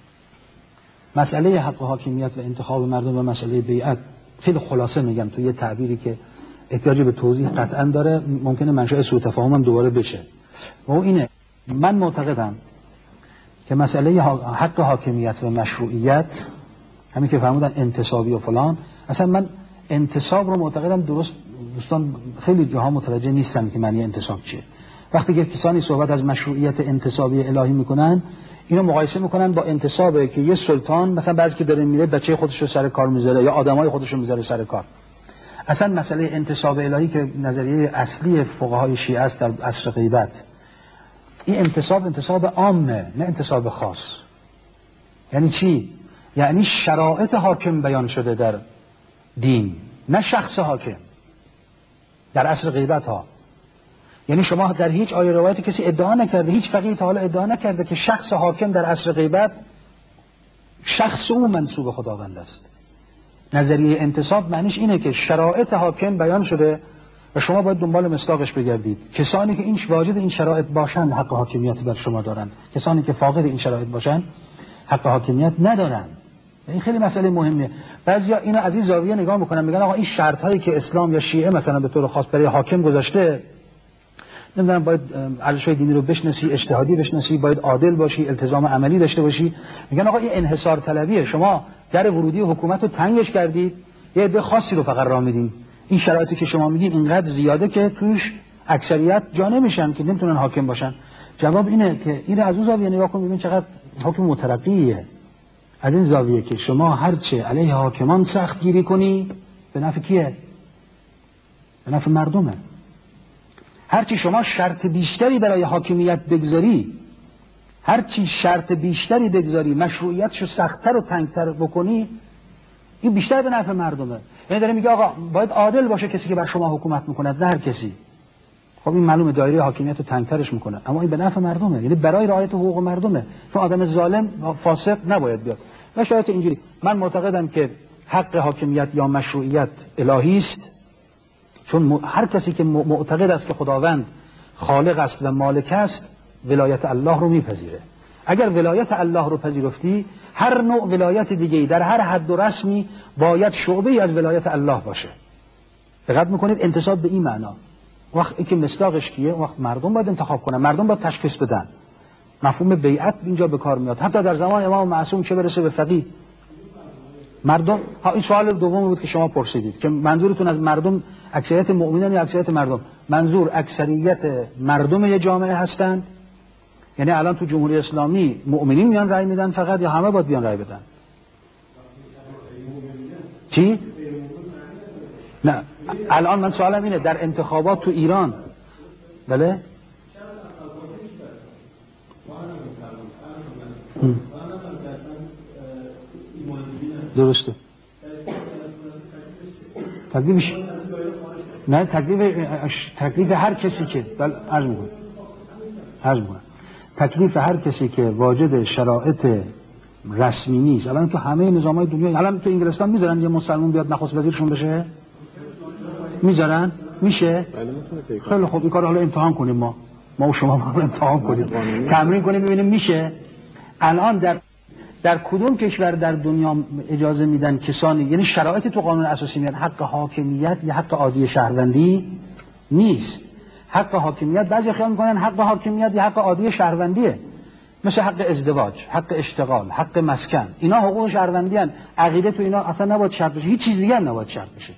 مسئله حق و حاکمیت و انتخاب مردم و مسئله بیعت خیلی خلاصه میگم تو یه تعبیری که احتیاج به توضیح قطعا داره، ممکنه منشأ سوء تفاهمم دوباره بشه. و اینه من معتقدم که مسئله حق حاکمیت و مشروعیت، همین که فرمودن انتصابی و فلان، اصلا من انتصاب رو معتقدم درست دوستان خیلی جاها متوجه نیستن که معنی انتصاب چیه. وقتی که کسانی صحبت از مشروعیت انتصابی الهی میکنن، اینو مقایسه میکنن با انتصابه که یه سلطان مثلا بعضی که داره میره بچه خودش رو سر کار میذاره یا آدمای خودش رو میذاره سر کار. اصلا مسئله انتصاب الهی که نظریه اصلی فقهای شیعه است در عصر غیبت، این انتصاب عامه، نه انتصاب خاص. یعنی چی؟ یعنی شرایط حاکم بیان شده در دین، نه شخص حاکم در عصر غیبت ها. یعنی شما در هیچ آیه روایتی کسی ادعا نکرده، هیچ فقیه تا حالا ادعا نکرده که شخص حاکم در عصر غیبت شخص او منسوب خداوند است. نظریه انتصاب معنیش اینه که شرایط حاکم بیان شده و شما باید دنبال مصداقش بگردید. کسانی که این واجد این شرایط باشند حق حاکمیت بر شما دارند، کسانی که فاقد این شرایط باشند حق حاکمیت ندارند. این خیلی مسئله مهمه. بعضیا اینو از این زاویه نگاه میکنن، میگن آقا این شرط هایی که اسلام یا شیعه مثلا به طور خاص برای حاکم گذاشته، نمیدونم باید ارزش‌های دینی رو بشناسی، اجتهادی بشناسی، باید عادل باشی، التزام عملی داشته باشی. میگن آقا این انحصار طلبیه، شما در ورودی حکومت رو تنگش کردید، یه عده خاصی رو فقط راه میدین. این شرایطی که شما میگین اینقدر زیاده که توش اکثریت جا نمیشن که نمیتونن حاکم باشن. جواب اینه که این از اون زاویه نگاه کن ببین چقدر حکم مترقیه. از این زاویه که شما هرچه علیه حاکمان سخت گیری کنی به نفع کیه؟ به نفع مردمه. هرچی شما شرط بیشتری برای حاکمیت بگذاری، هرچی شرط بیشتری بگذاری، مشروعیتشو سخت‌تر و تنگ‌تر بکنی، این بیشتر به نفع مردمه. یعنی داره میگه آقا باید عادل باشه کسی که بر شما حکومت میکنه، نه هر کسی. خب این معلومه دایره حاکمیت رو تنگترش میکنه، اما این به نفع مردمه، یعنی برای رعایت حقوق مردمه. چون آدم ظالم و فاسق نباید بیاد. و شاید اینجوری من معتقدم که حق حاکمیت یا مشروعیت الهی است، چون هر کسی که معتقد است که خداوند خالق است و مالک است ولایت الله رو میپذیره. اگر ولایت الله رو پذیرفتی، هر نوع ولایت دیگه‌ای در هر حد و رسمی باید شعبه‌ای از ولایت الله باشه. دقت میکنید انتصاب به این معنا. وقتی که مصداقش کیه؟ وقت مردم باید انتخاب کنن، مردم باید تشخیص بدن. مفهوم بیعت اینجا به کار میاد، حتی در زمان امام معصوم چه برسه به فقیه. مردم، این سوال دوم بود که شما پرسیدید که منظورتون از مردم اکثریت مؤمنان یا اکثریت مردم؟ منظور اکثریت مردم یه جامعه هستند؟ یعنی الان تو جمهوری اسلامی مؤمنین میان رأی میدن فقط، یا همه باید بیان رأی بدن؟ چی؟ نه الان من سوالم اینه در انتخابات تو ایران، بله؟ درسته. تکلیفش نه، تکلیف هر کسی که عرض میکنم تکلیف هر کسی که واجد شرایط رسمی نیست. الان تو همه نظام‌های دنیا، الان تو انگلستان میذارن یه مسلمان بیاد نخست وزیرشون بشه؟ میذارن؟ میشه؟ خیلی خوب، این کار حالا امتحان کنیم، ما و شما با امتحان کنیم، تمرین کنیم ببینیم میشه. الان در کدوم کشور در دنیا اجازه میدن کسانی، یعنی شرایط تو قانون اساسی میاد، حق حاکمیت یا حق عادی شهروندی نیست. حق حاکمیت بعضی خیال میکنن حق حاکمیت یا حق عادی شهروندیه، مثل حق ازدواج، حق اشتغال، حق مسکن، اینا حقوق شهروندی هن. عقیده تو اینا اصلا نباید شرط بشه، هیچ چیز دیگه هم نباید شرط بشه.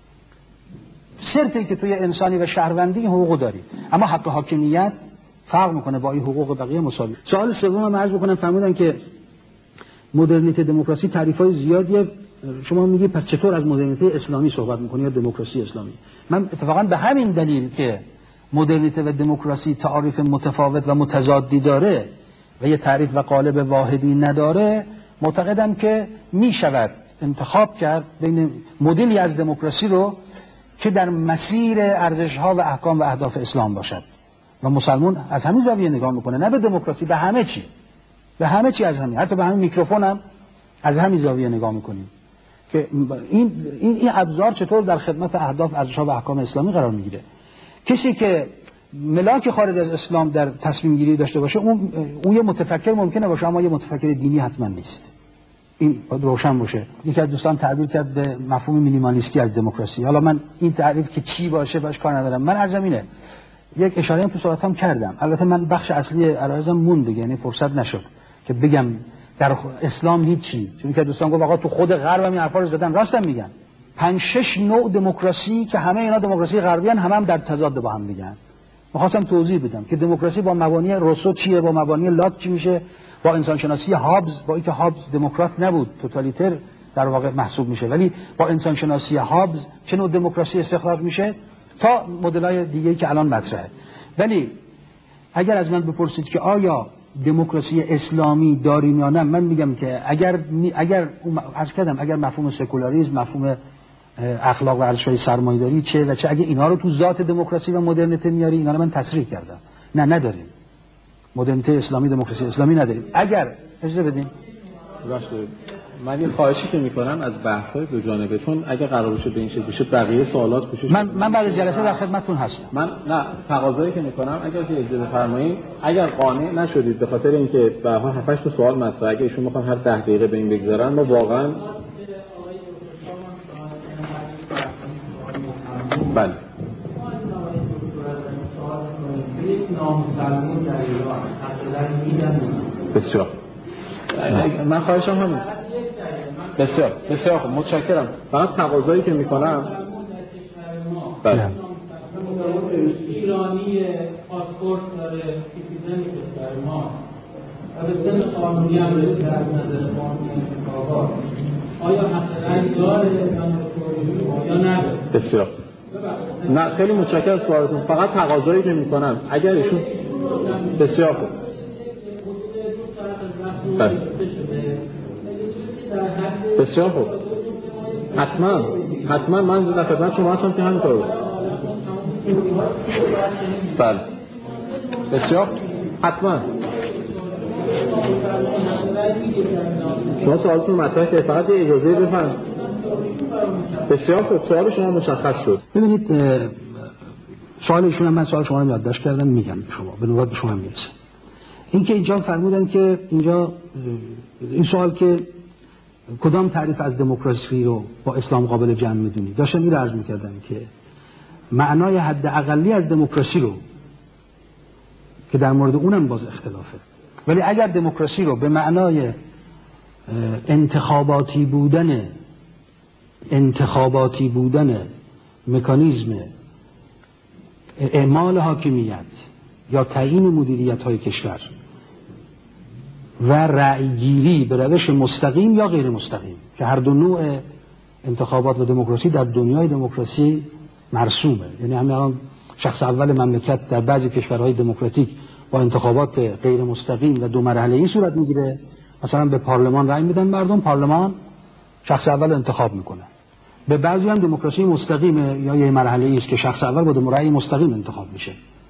صرفی که توی انسانی و شهروندی حقوق داری، اما حق حاکمیت فرق میکنه با این حقوق بقیه مساوی. سوال سوم عرض بکنم، فرمودن که مدرنیته دموکراسی تعریفای زیادیه، شما میگی پس چطور از مدرنیته اسلامی صحبت میکنی یا دموکراسی اسلامی؟ من اتفاقا به همین دلیل که مدرنیته و دموکراسی تعریف متفاوت و متضادی داره و یه تعریف و قالب واحدی نداره، معتقدم که میشود انتخاب کرد بین مدلی از دموکراسی رو که در مسیر ارزش‌ها و احکام و اهداف اسلام باشد و مسلمان از همین زاویه نگاه میکنه، نه به دموکراسی، به همه چی، به همه چی از همین، حتی به همین میکروفون هم از همین زاویه نگاه میکنیم که این ابزار چطور در خدمت اهداف، ارزش‌ها و احکام اسلامی قرار میگیره. کسی که ملاک خارج از اسلام در تصمیم گیری داشته باشه، اون یه متفکر ممکنه باشه، اما یه متفکر دینی حتما نیست. این روشن باشه. یکی از دوستان تعبیر کرد به مفهوم مینیمالیستی از دموکراسی. حالا من این تعریف که چی باشه باش کار ندارم. من عرضم اینه، یک اشاره هم تو صحبتام کردم، البته من بخش اصلی عرایزم موند دیگه، یعنی فرصت نشد که بگم در اسلام هیچی، چون که دوستان گفت آقا تو خود غرب هم این حرفا رو زدن، راستم میگن. 5-6 نوع دموکراسی که همه اینا دموکراسی غربی ان، هم در تضاد با هم دیگه. می‌خواستم توضیح بدم که دموکراسی با مبانی روسو چیه، با مبانی لاک چی میشه، با انسان شناسی هابز، با اینکه هابز دموکرات نبود، توتالیتر در واقع محسوب میشه، ولی با انسان شناسی هابز چه نوع دموکراسی استخراج میشه تا مدل‌های دیگه‌ای که الان مطرحه. ولی اگر از من بپرسید که آیا دموکراسی اسلامی داریم یا نه، من میگم که اگر عرض کردم اگر مفهوم سکولاریسم، مفهوم اخلاق و ارزش‌های سرمایه‌داری چه و چه، اگه اینا رو تو ذات دموکراسی و مدرنیته میاری، اینا رو من تصریح کردم. نه نداریم. مدرنیته اسلامی، دموکراسی اسلامی نداریم. اگر اجازه بدین من یه خواهشی که میکنم از بحث‌های دو جانبه، چون اگه قرار باشه به این شکل بشه بقیه سوالات کوشش من بعد از جلسه در خدمتتون هستم. من نه تقاضایی که میکنم اگر که اجازه بفرمایید، اگر قانع نشدید به خاطر اینکه به هر 7 تا سوال مطرحه، اگه ایشون میخوان هر 10 دقیقه به این بگذارن، ما واقعا بله بسیار من خواهشم همین. بسیار بسیار خوب، متشکرم. فقط تقاضایی که میکنم بله ایرانی پاسپورت داره، سیتیزن کشور ما و به سن قانونی هم رسیده از نظر قانونی انتخابات، آیا حق رأی داره یا نداره؟ بسیار نه، خیلی متشکرم از سوالتون. فقط تقاضایی که میکنم اگر ایشون بسیار خوب بله بسیار خوب، حتما من در خدمت شما هستم که همین کارو بله بسیار حتما شما سوالتون مطرح که فقط اجازه بفرم. بسیار خوب سوال شما مشخص شد. ببینید سوال ایشون من سوال شما رو یادداشت کردم میگم شما به نوبت به شما میرسه. این که اینجا فرمودن که اینجا این سوال که کدام تعریف از دموکراسی رو با اسلام قابل جمع میدونید، داشتم این رو عرض میکردم که معنای حد اقلی از دموکراسی رو که در مورد اونم باز اختلافه، ولی اگر دموکراسی رو به معنای انتخاباتی بودن مکانیزم اعمال حاکمیت یا تعیین مدیریت های کشور و رأیگیری به روش مستقیم یا غیر مستقیم که هر دو نوع انتخابات و دموکراسی در دنیای دموکراسی مرسومه، یعنی همین الان شخص اول مملکت در بعضی کشورهای دموکراتیک با انتخابات غیر مستقیم و دو مرحله‌ای صورت میگیره، مثلا به پارلمان رأی میدن مردم، پارلمان شخص اول انتخاب میکنه. به بعضی هم دموکراسی مستقیمه یا یه مرحله‌ای است که شخص اول با رأی مستقیم انتخاب میشه.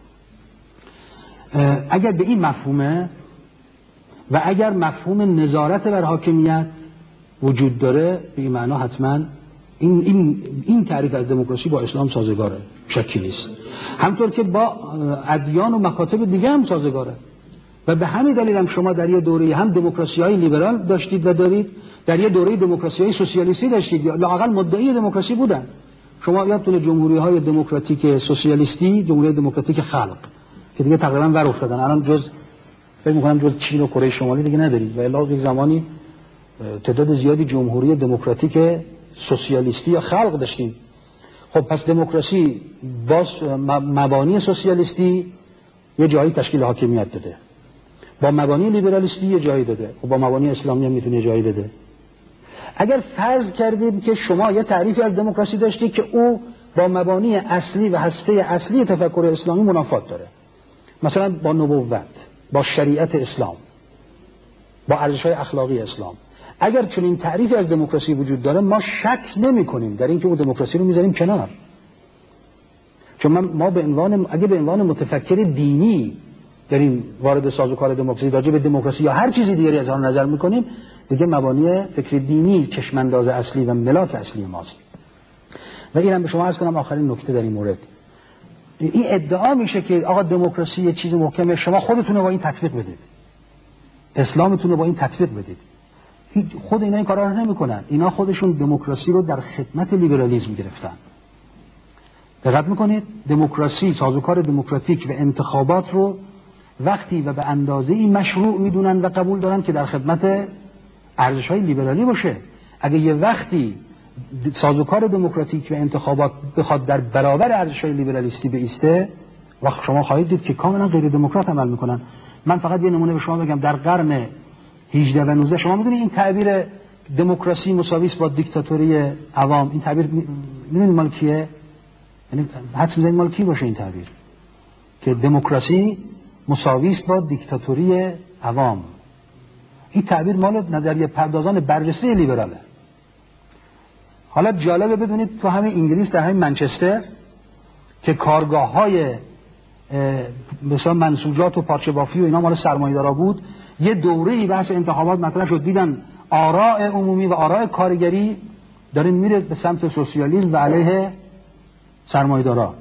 اگر به این مفهومه و اگر مفهوم نظارت بر حاکمیت وجود داره، به این معنا حتما این تعریف از دموکراسی با اسلام سازگاره، شکی نیست. همطور که با ادیان و مکاتب دیگه هم سازگاره و به همین دلیل هم شما در یه دوره هم دموکراسی‌های لیبرال داشتید و دارید، در یه دوره دموکراسی‌های سوسیالیستی داشتید یا لااقل مدعی دموکراسی بودن. شما یادتونه جمهوری‌های دموکراتیک سوسیالیستی، جمهوری دموکراتیک خلق که دیگه تقریبا ور افتادن، الان فکر می‌کنم جز چین و کره شمالی دیگه ندارید و الا یک زمانی تعداد زیادی جمهوری دموکراتیک سوسیالیستی یا خلق داشتیم. خب پس دموکراسی با مبانی سوسیالیستی یه جایی تشکیل حاکمیت داده، با مبانی لیبرالیستی یه جایی داده و با مبانی اسلامی هم میتونه یه جایی داده. اگر فرض کردیم که شما یه تعریفی از دموکراسی داشتید که او با مبانی اصلی و هسته اصلی تفکر اسلامی منافات داره، مثلا با نبوت، با شریعت اسلام، با ارزش‌های اخلاقی اسلام، اگر چنین تعریفی از دموکراسی وجود داره ما شک نمی‌کنیم در اینکه اون دموکراسی رو می‌ذاریم کنار. چون ما اگه به عنوان متفکر دینی داریم وارد سازوکار دموکراسی راجع به دموکراسی یا هر چیزی دیگری اظهار نظر می‌کنیم، دیگه مبانی فکر دینی چشم‌انداز اصلی و ملاک اصلی ماست. و اینم به شما عرض کنم آخرین نکته در این مورد. این ادعا میشه که آقا دموکراسی یه چیز محکمه، شما خودتون رو با این تطبیق بدید، اسلامتون رو با این تطبیق بدید. خود اینا این کارا رو نمی‌کنن. اینا خودشون دموکراسی رو در خدمت لیبرالیسم گرفتن. دقت می‌کنید؟ دموکراسی، سازوکار دموکراتیک و انتخابات رو وقتی و به اندازه‌ای مشروع می‌دونن و قبول دارن که در خدمت ارزش‌های لیبرالی باشه. اگه یه وقتی سازوکار دموکراتیک و انتخابات بخواد در برابر ارزش‌های لیبرالیستی بایسته، وقت شما خواهید دید که کاملا غیر دموکرات عمل می‌کنن. من فقط یه نمونه به شما بگم. در قرن 18 و 19 شما می‌دونید این تعبیر دموکراسی مساوی است با دیکتاتوری عوام، این تعبیر می‌دونید مال کیه؟ یعنی حدس می‌زنید مال کی باشه این تعبیر که دموکراسی مساوی است با دیکتاتوری عوام؟ این تعبیر مال نظریه پردازان بررسی لیبراله. حالا جالبه بدونید تو همین انگلیس، در همین منچستر که کارگاه‌های مثلا منسوجات و پارچه بافی و اینا مال سرمایه‌دارا بود، یه دوره‌ای بحث انتخابات مطرح شد، دیدن آراء عمومی و آراء کارگری داره میره به سمت سوسیالیسم و علیه سرمایه‌دارا.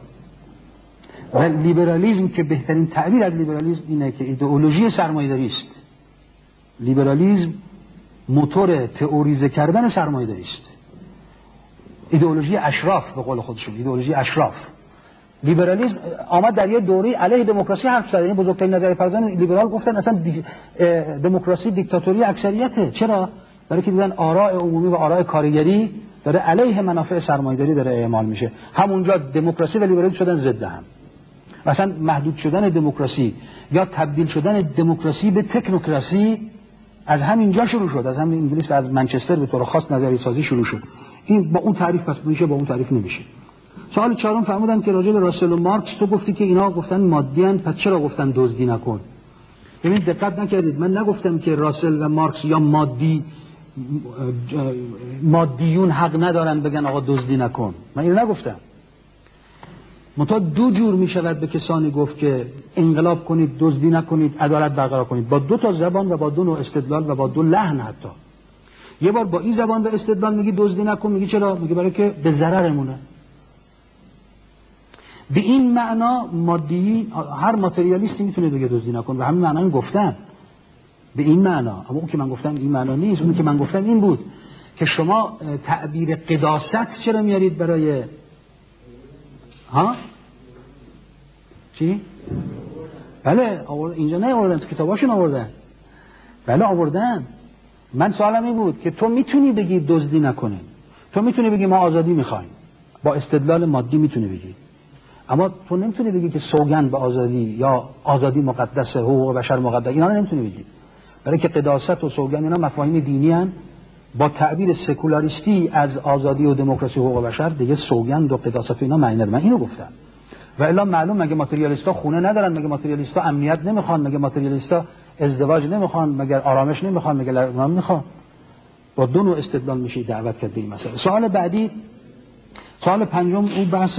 و لیبرالیسم که بهترین تعبیر از لیبرالیسم اینه که ایدئولوژی سرمایه‌داری است. لیبرالیسم موتور تئوریزه کردن سرمایه‌داری است. ایدئولوژی اشراف به قول خودشون، ایدئولوژی اشراف. لیبرالیسم آمد در یه دوره علیه دموکراسی حرف زد. یعنی بزرگترین نظریه پردازان لیبرال گفتن اصلا دموکراسی دیکتاتوری اکثریته. چرا؟ برای که دیدن آراء عمومی و آراء کارگری داره علیه منافع سرمایه‌داری داره اعمال میشه. همونجا دموکراسی و لیبرالیسم شدن ضد هم. مثلا محدود شدن دموکراسی یا تبدیل شدن دموکراسی به تکنوکراسی از همینجا شروع شد، از همین انگلیس و از منچستر به طور خاص نظریه سازی شروع شد. این با اون تعریف پس میشه، با اون تعریف نمیشه. سوال چهارم فرمودن که راجع به راسل و مارکس تو گفتی که اینا گفتن مادیان، پس چرا گفتن دزدی نکن؟ ببین دقت نکردید، من نگفتم که راسل و مارکس یا مادیون حق ندارن بگن آقا دزدی نکن. من اینو نگفتم. منتها دو جور می شود به کسانی گفت که انقلاب کنید، دزدی نکنید، عدالت برقرار کنید، با دو تا زبان و با دو نوع استدلال و با دو لحن. حتی یه بار با این زبان به استدلال میگی دزدی نکن، میگی چرا؟ میگی برای که به ضررمونه. به این معنا مادی هر ماتریالیستی میتونه بگه دزدی نکن و همین معنا گفتن به این معنا. اما اون که من گفتم این معنا نیست. اون که من گفتم این بود که شما تعبیر قداست چرا میارید برای چی؟ بله اینجا نه آوردن، تو کتاباشون آوردن. بله آوردن. من سوالم این بود که تو میتونی بگی دزدی نکنه، تو میتونی بگی ما آزادی میخوایم، با استدلال مادی میتونی بگی، اما تو نمیتونی بگی که سوگند به آزادی یا آزادی مقدسه، حقوق بشر مقدس، اینا رو نمیتونی بگی. برای که قداست و سوگند اینا مفاهیم دینی هن. با تعبیر سکولاریستی از آزادی و دموکراسی و حقوق بشر دیگه سوگند و قداست اینا معنی نداره. من اینو گفتم. و الا معلوم مگه ماتریالیستا خونه ندارن؟ مگه ماتریالیستا امنیت نمیخوان؟ مگه ماتریالیستا ازدواج نمیخوان؟ مگه آرامش نمیخوان؟ مگه لرزان میخوان؟ با دو نوع استدلال میشه دعوت کرد به این مسئله. سوال بعدی، سوال پنجم، اون بحث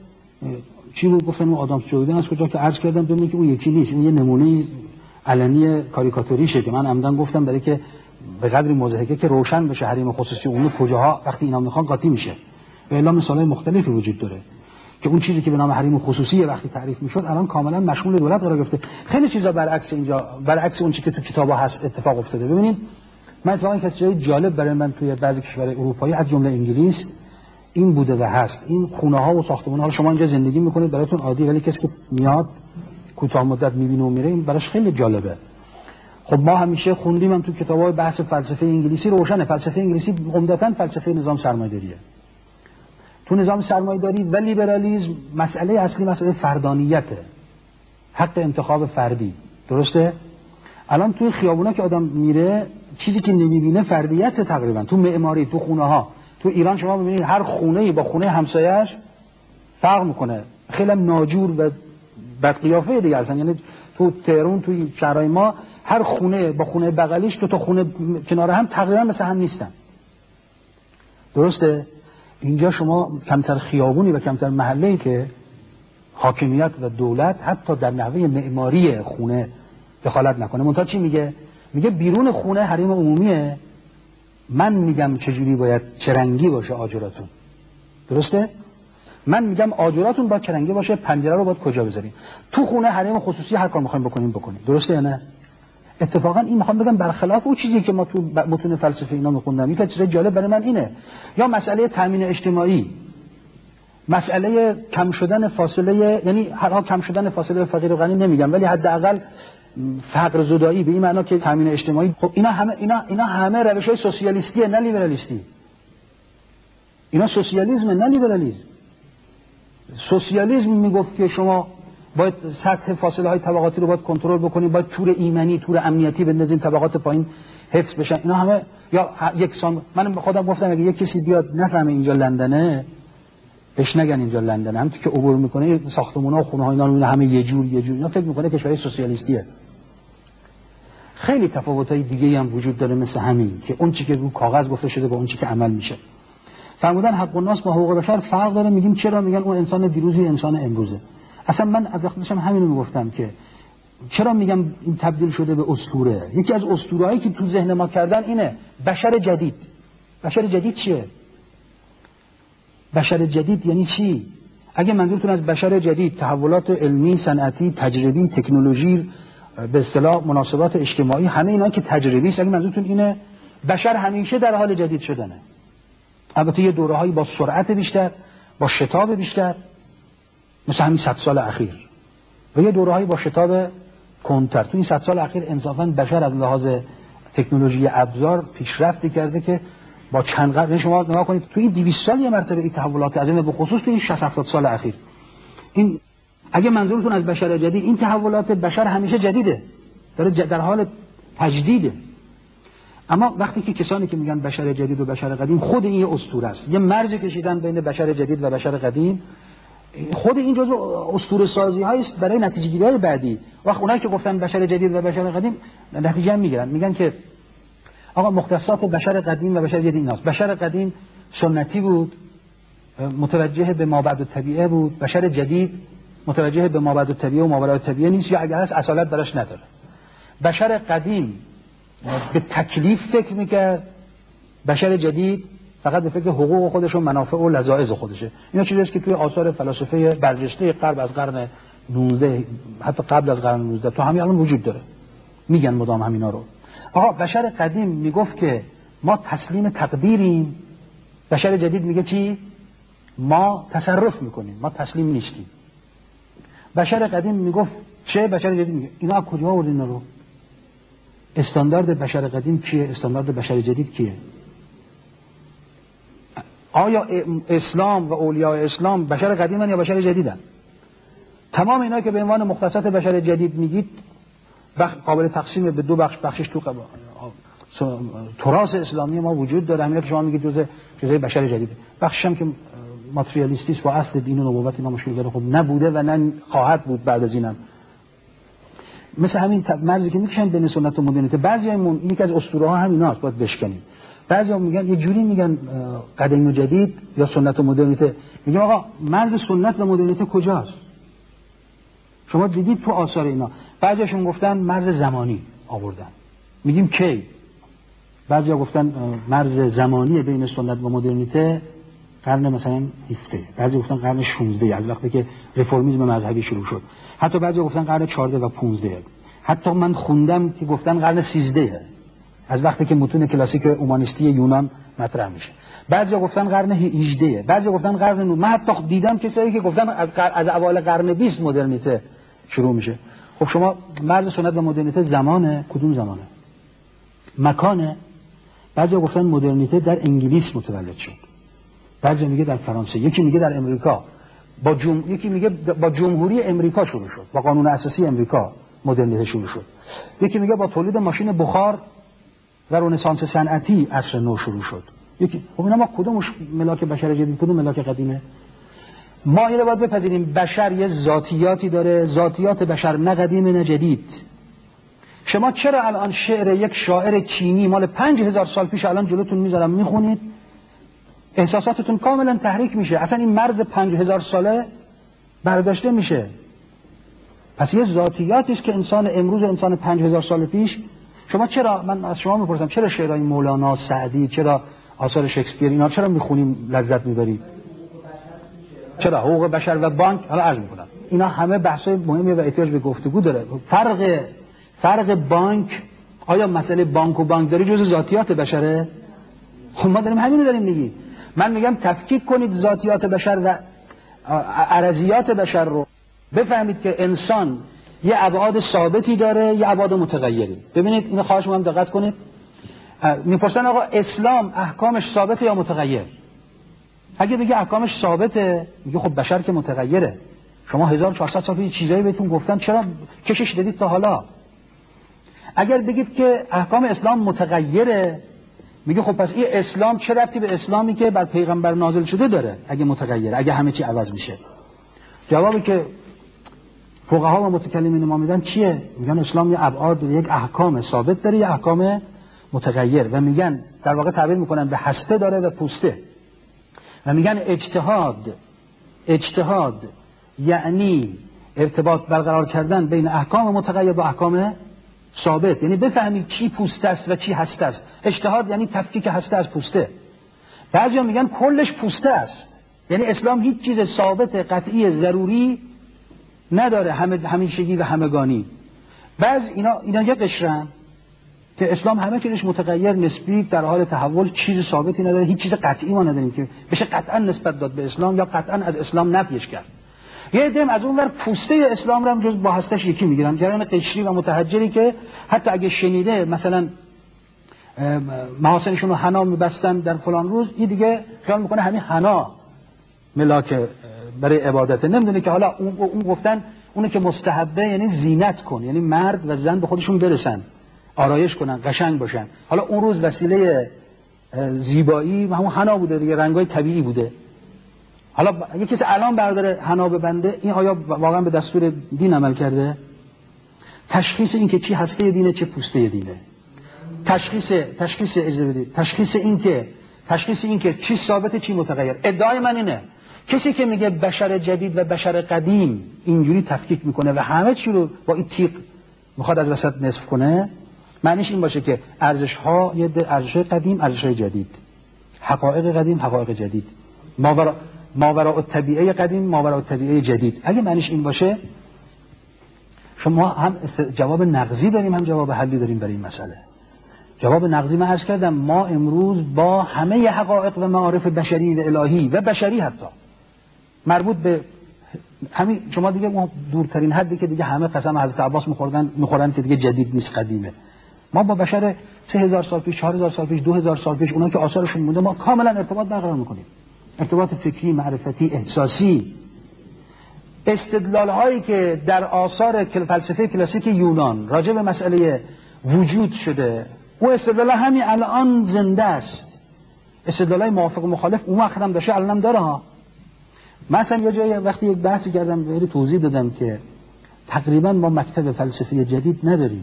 چی بود؟ گفتن اون آدم جویدن از کجا که عرض کردم ببینید که اون یکی نیست، این یه نمونه علنی کاریکاتوریشه که من عمدن گفتم برای که به قدری مضحکه که روشن بشه حریم خصوصی عمومی کجاها وقتی اینا میخوان قاطی میشه. و الا مثالای مختلفی وجود داره که اون چیزی که به نام حریم خصوصی وقتی تعریف میشد الان کاملا مشمول دولت قرار گرفته. خیلی چیزا برعکس اینجا، برعکس اون چیزی که تو کتابا هست اتفاق افتاده. ببینید من اتفاقا یک چیز جالب برای من توی بعضی کشورهای اروپایی از جمله انگلیس این بوده و هست. این خونه ها و ساختمان ها رو شما اینجا زندگی میکنید براتون عادی، ولی کسی که میاد کوتاه مدت میبینه و میره این براش خیلی جالبه. خب ما همیشه خوندیم هم تو کتابای بحث فلسفه انگلیسی روشنه. فلسفه انگلیسی عمدتاً فلسفه نظام سرمایه‌داریه. تو نظام سرمایه‌داری و لیبرالیسم مسئله اصلی مسئله فردانیته، حق انتخاب فردی. درسته؟ الان تو خیابونا که آدم میره چیزی که نمیبینه فردیت تقریبا. تو معماری، تو خونه ها، تو ایران شما ببینید هر خونه‌ای با خونه همسایه‌اش فرق میکنه، خیلی ناجور و بدقیافه دیگه هستن. یعنی تو تهران، تو شهرهای ما هر خونه با خونه بغلیش تو تا خونه کنار هم تقریبا مثل هم نیستن. درسته؟ اینجا شما کمتر خیابونی و کمتر محله‌ای که حاکمیت و دولت حتی در نحوه معماری خونه دخالت نکنه. منتها چی میگه؟ میگه بیرون خونه حریم عمومیه، من میگم چجوری باید چه رنگی باشه آجراتون. درسته؟ من میگم آجراتون باید چه رنگی باشه، پنجره رو باید کجا بذاریم. تو خونه حریم خصوصی هر کار میخوایم بکنیم. درسته یا نه؟ اتفاقا این میخوام بگم برخلاف اون چیزی که ما تو متون فلسفه اینا میخوندم. یک چیز جالب برای من اینه، یا مسئله تامین اجتماعی، مسئله کم شدن فاصله، یعنی هر کم شدن فاصله فقیر و غنی نمیگم، ولی حداقل فقر زدایی به این معنا که تامین اجتماعی. خب اینا همه روش‌های سوسیالیستیه نه لیبرالیستی. اینا سوسیالیسم نه لیبرالیسم. سوسیالیسم میگفت که شما باید سطح فاصله های طبقاتی رو باید کنترل بکنیم، باید تور ایمنی، تور امنیتی بندازیم، طبقات پایین حفظ بشن. اینا همه یا یکسان. من خودم گفتم اگه یک کسی بیاد نفهمه اینجا لندنه، بهش نگن اینجا لندنه. همونطور که عبور میکنه ساختمان‌ها و خونه‌ها اینا رو همه یه جور اینا فکر میکنه کشور سوسیالیستیه. خیلی تفاوت‌های دیگه‌ای هم وجود داره مثل همین که اون چیزی که رو کاغذ گفته شده با اون چیزی که عمل میشه. فرمودن حق الناس با حقوق بشر فرق داره. میگیم چرا؟ میگن اون انسان دیروزی انسان امروزه. اصلا من از وقتی داشتم همین رو میگفتم که چرا میگم این تبدیل شده به اسطوره. یکی از اسطوره‌هایی که تو ذهن ما کردن اینه بشر جدید. بشر جدید چیه؟ بشر جدید یعنی چی؟ اگه منظورتون از بشر جدید تحولات علمی، صنعتی، تجربی، تکنولوژی، به اصطلاح مناسبات اجتماعی، همه اینا که تجربی است، اگه منظورتون اینه، بشر همیشه در حال جدید شدنه. البته یه دوره‌هایی با سرعت بیشتر، با شتاب بیشتر، مثل همین 100 سال اخیر، و یه دوره‌هایی با شتاب کندتر. تو این 100 سال اخیر انصافاً بشر از لحاظ تکنولوژی ابزار پیشرفتی کرده که با چند قرن شما نگاه کنید تو این 200 سال یه مرتبه این تحولات عظیم، به خصوص تو این 60-70 سال اخیر. این اگه منظورتون از بشر جدید، این تحولات بشر همیشه جدیده، داره در حال تجدیده. اما وقتی که کسانی که میگن بشر جدید و بشر قدیم، خود این یه اسطوره است، یه مرز کشیدن بین بشر جدید و بشر قدیم. خود این جزء اسطوره سازی هایست برای نتیجه گیری بعدی. وقت اونایی که گفتن بشر جدید و بشر قدیم نتیجه میگیرن، میگن که آقا مختصات بشر قدیم و بشر جدید ایناست. بشر قدیم سنتی بود، متوجه به مابعد الطبیعه بود، بشر جدید متوجه به مابعد الطبیعه و ماوراء الطبیعه نیست، یا اگر هست اصالت براش نداره. بشر قدیم به تکلیف فکر میکرد، بشر جدید فقط به فکر حقوق خودش و منافع و لذاذ خودشه. اینا چیزیست که توی آثار فلاسفه برجسته غرب از قرن 19 حتی قبل از قرن 19 تو همین الان وجود داره، میگن مدام همینا رو. آقا بشر قدیم میگفت که ما تسلیم تقدیریم، بشر جدید میگه چی؟ ما تصرف میکنیم، ما تسلیم نیستیم. بشر قدیم میگفت چه، بشر جدید میگه اینا از کجا آوردین اینا رو؟ استاندارد بشر قدیم کیه؟ استاندارد بشر جدید کیه؟ آیا اسلام و اولیاء اسلام بشر قدیمن یا بشر جدیدن؟ تمام اینا که به عنوان مختصات بشر جدید میگید قابل تقسیم به دو بخش، بخشش تو تراث اسلامی ما وجود داره، همین که شما میگید جزء بشر جدیده. بخشش هم که ماتریالیستی با اصل دین و نبوت اینا مشکل داره، خب نبوده و نه خواهد بود بعد از اینم. مثل همین مرزی که میکشن بین سنت و مدرنیته، بعضیامون این که از اسطوره ها همیناست باید بشکنیم. بعضیا میگن یه جوری میگن قدیم و جدید یا سنت و مدرنیته، میگم آقا مرز سنت و مدرنیته کجاست؟ شما دیدید تو آثار اینا، بعضیاشون گفتن مرز زمانی آوردن، میگیم کی؟ بعضیا گفتن مرز زمانی بین سنت و مدرنیته قرن مثلا 17، بعضی گفتن قرن 16 از وقتی که رفرمیسم مذهبی شروع شد، حتی بعضی گفتن قرن 14 و 15، حتی من خوندم که گفتن قرن 13 از وقتی که متون کلاسیک اومانیستی یونان مطرح میشه، بعضی گفتن قرن 18، بعضی گفتن قرن 9. من حتی دیدم کسایی که گفتن از اوایل قرن 20 مدرنیته شروع میشه. خب شما مرز سنت و مدرنیته زمانه، کدوم زمانه؟ مکانه. بعضی گفتن مدرنیته در انگلیس متولد شد، بعضی میگه در فرانسه، یکی میگه در امریکا یکی میگه با جمهوری امریکا شروع شد، با قانون اساسی امریکا مدرنیته شروع شد، یکی میگه با تولید ماشین بخار و رنسانس صنعتی عصر نو شروع شد. یکی خب اینا ما کدومش ملاک بشر جدید، کدوم ملاک قدیمه؟ ما اینو باید بپذیریم بشر یه ذاتیاتی داره، ذاتیات بشر نه قدیم نه جدید. شما چرا الان شعر یک شاعر چینی مال 5000 سال پیش الان جلوتون میذارم میخونید، احساساتتون کاملا تحریک میشه، اصلا این مرز 5000 ساله برداشته میشه. پس یه ذاتیاتی است که انسان امروز و انسان 5000 سال پیش. شما چرا، من از شما میپرسم، چرا شعرهای مولانا، سعدی، چرا آثار شکسپیر اینا چرا میخونیم لذت میبرید؟ چرا حقوق بشر و بانک، حالا عرض میکنم اینا همه بحثای مهمی و احتیاج به گفتگو داره. فرق بانک، آیا مسئله بانک و بانکداری جزء ذاتیات بشره؟ خب ما داریم همین رو داریم میگیم. من میگم تفکیک کنید ذاتیات بشر و عرضیات بشر رو، بفهمید که انسان یه ابعاد ثابتی داره، یه ابعاد متغیری. ببینید اینو خواهش می‌کنم دقت کنید. میپرسن آقا اسلام احکامش ثابته یا متغیر؟ اگه بگه احکامش ثابته، میگه خب بشر که متغیره. شما 1400 سال پیش چیزایی بهتون گفتم، چرا کشش دادید تا حالا؟ اگر بگید که احکام اسلام متغیره، میگه خب پس این اسلام چه ربطی به اسلامی که بر پیغمبر نازل شده داره اگه متغیره، اگه همه چی عوض میشه؟ جوابی که فقها و متکلمین ما میدن چیه؟ میگن اسلام یه ابعاد، یک احکام ثابت داره، یه احکام متغیر، و میگن در واقع تعبیر میکنن به هسته داره و پوسته، و میگن اجتهاد یعنی ارتباط برقرار کردن بین احکام متغیر و احکام ثابت، یعنی بفهمید چی پوسته است و چی هسته است. اجتهاد یعنی تفکیک هسته از پوسته. بعضیا میگن کلش پوسته است، یعنی اسلام هیچ چیز ثابت قطعی ضروری نداره، همیشگی و همگانی. اینا یک قشرن که اسلام همه چیزش متغیر، نسبی، در حال تحول، چیز ثابتی نداره، هیچ چیز قطعی ما نداریم که بشه قطعا نسبت داد به اسلام یا قطعا از اسلام نفیش کرد. یه دم از اون ور پوسته اسلام رو هم جز با هستش یکی میگیرن، جریان قشری و متحجری که حتی اگه شنیده مثلا محاسنشون رو حنا میبستن در فلان روز، این دیگه خیال میکنه همین حنا ملاک برای عبادته، نمیدونه که حالا اون گفتن اونه که مستحبه یعنی زینت کن، یعنی مرد و زن به خودشون برسن، آرایش کنن، قشنگ باشن. حالا اون روز وسیله زیبایی و همون حنا بوده دیگه، رنگای طبیعی بوده. حالا یه کسی الان برداره حنا ببنده، این آیا واقعا به دستور دین عمل کرده؟ تشخیص این که چی هسته دینه چه پوسته دینه، تشخیص این که تشخیص این که چی ثابته چی متغیر. ادعای من اینه کسی که میگه بشر جدید و بشر قدیم اینجوری تفکیک میکنه و همه چی رو با این تیغ میخواد از وسط نصف کنه، معنیش این باشه که ارزش‌ها یه ارزش‌های قدیم، ارزش‌های جدید، حقایق قدیم، حقایق جدید، ماوراء الطبیعه قدیم، ماوراء الطبیعه جدید. اگه معنیش این باشه، شما هم جواب نقضی داریم هم جواب حلی داریم برای این مسئله. جواب نقضی من عرض کردم ما امروز با همه حقایق و معارف بشری و الهی و بشری حتی مربوط به همین، شما دیگه دورترین حدی که دیگه همه قسم حضرت عباس میخورن که دیگه جدید نیست قدیمه. ما با بشر 3000 سال پیش، 4000 سال پیش، 2000 سال پیش، اونا که آثارشون مونده، ما کاملا ارتباط برقرار میکنیم. ارتباط فکری، معرفتی، احساسی. استدلال هایی که در آثار فلسفه کلاسیک یونان راجع به مسئله وجود شده، اون استدلال همین الان زنده است. استدلال های موافق و مخالف اون وقت هم داشته، الان هم داره ها. مثلا یه جایی وقتی یک بحثی کردم بهش توضیح دادم که تقریبا ما مکتب فلسفی جدید نداریم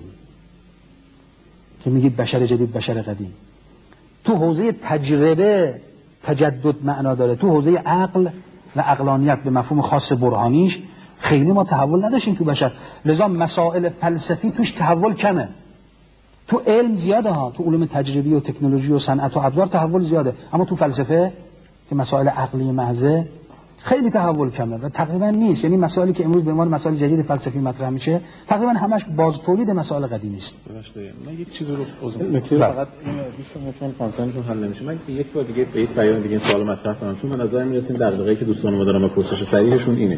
که میگید بشر جدید بشر قدیم. تو حوزه تجربه تجدد معنا داره، تو حوزه عقل و عقلانیت به مفهوم خاص برهانیش خیلی ما تحول نداشتیم تو بشر، لذا مسائل فلسفی توش تحول کمه. تو علم زیاده ها، تو علوم تجربی و تکنولوژی و صنعت و ابزار تحول زیاده، اما تو فلسفه که مسائل عقلی محضه خیلی تحول کمه و تقریبا نیست. یعنی مسائلی که امروز به عنوان مسائل جدید فلسفی مطرح میشه تقریبا همش باز تولید مسائل قدیمی است. من یک چیزی رو نکته فقط دوستان کانسرنشون حل نمیشه. من یک بار دیگه به یک بیان دیگه این سوالو مطرح کنم، چون من از نظر میرسیم در واقعی که دوستان ما دارن پرسش صحیحشون اینه.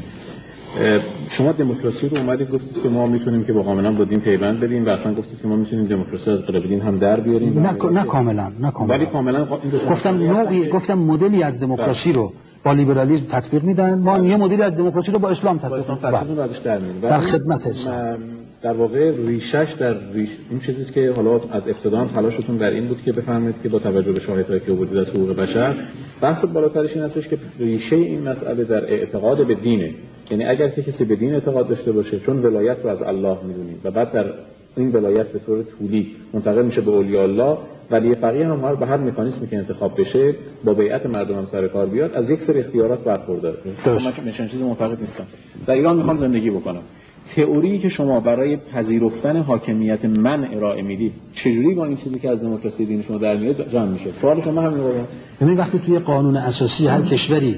شما دموکراسی رو اومدید گفتید که ما میتونیم که با کاملا با دین پیوند بدیم و اصلا گفتید که ما میتونیم دموکراسی از غیر دین هم در بیاریم. نه کاملا ولی کاملا گفتم نوعی، گفتم مدلی از دموکراسی رو با لیبرالیسم تطبیق میدن، ما یه مدلی از دموکراسی رو با اسلام تطبیق میدیم. در خدمت اسلام. در واقع ریشش این چیزی که حالا از ابتدا هم تلاشتون در این بود که بفهمید که با توجه به شاهدهایی که وجود از حقوق بشر، بحث بالاترش این هستش که ریشه این مسئله در اعتقاد به دینه. یعنی اگر که کسی به دین اعتقاد داشته باشه، چون ولایت رو از الله میدونیم و بعد در این ولایت به طور طولی منتقل میشه به اولیاء الله، ولی فقیه هم به هر مکانیزمی که انتخاب بشه با بیعت مردم هم سر کار بیاد، از یک سری اختیارات برخورداره. من چیز معتقد نیستم. در ایران میخوام زندگی بکنم. تئوری که شما برای پذیرفتن حاکمیت من ارائه میدید چجوری با این چیزی که از دموکراسی دین شما در میاد جمع میشه؟ سوال شما همین بود. ببین وقتی توی قانون اساسی هر کشوری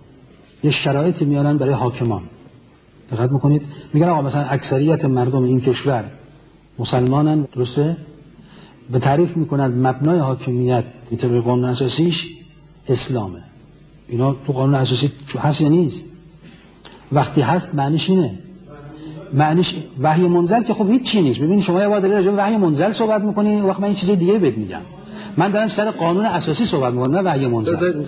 یه شرایطی میارن برای حاکمان، دقت میکنید میگن آقا مثلا اکثریت مردم این کشور مسلمانن، درسته؟ به تعریف میکنند مبنای حاکمیت به طبق قانون اساسیش اسلامه. اینا تو قانون اساسی هست یا نیست؟ وقتی هست معنیش اینه، معنیش وحی منزل که خب هیچ چی نیست. ببین شما یه بار داری راجع به وحی منزل صحبت میکنی، وقت من این چیز دیگه بهت میگم. من دارم سر قانون اساسی صحبت میکنم نه وحی منزل.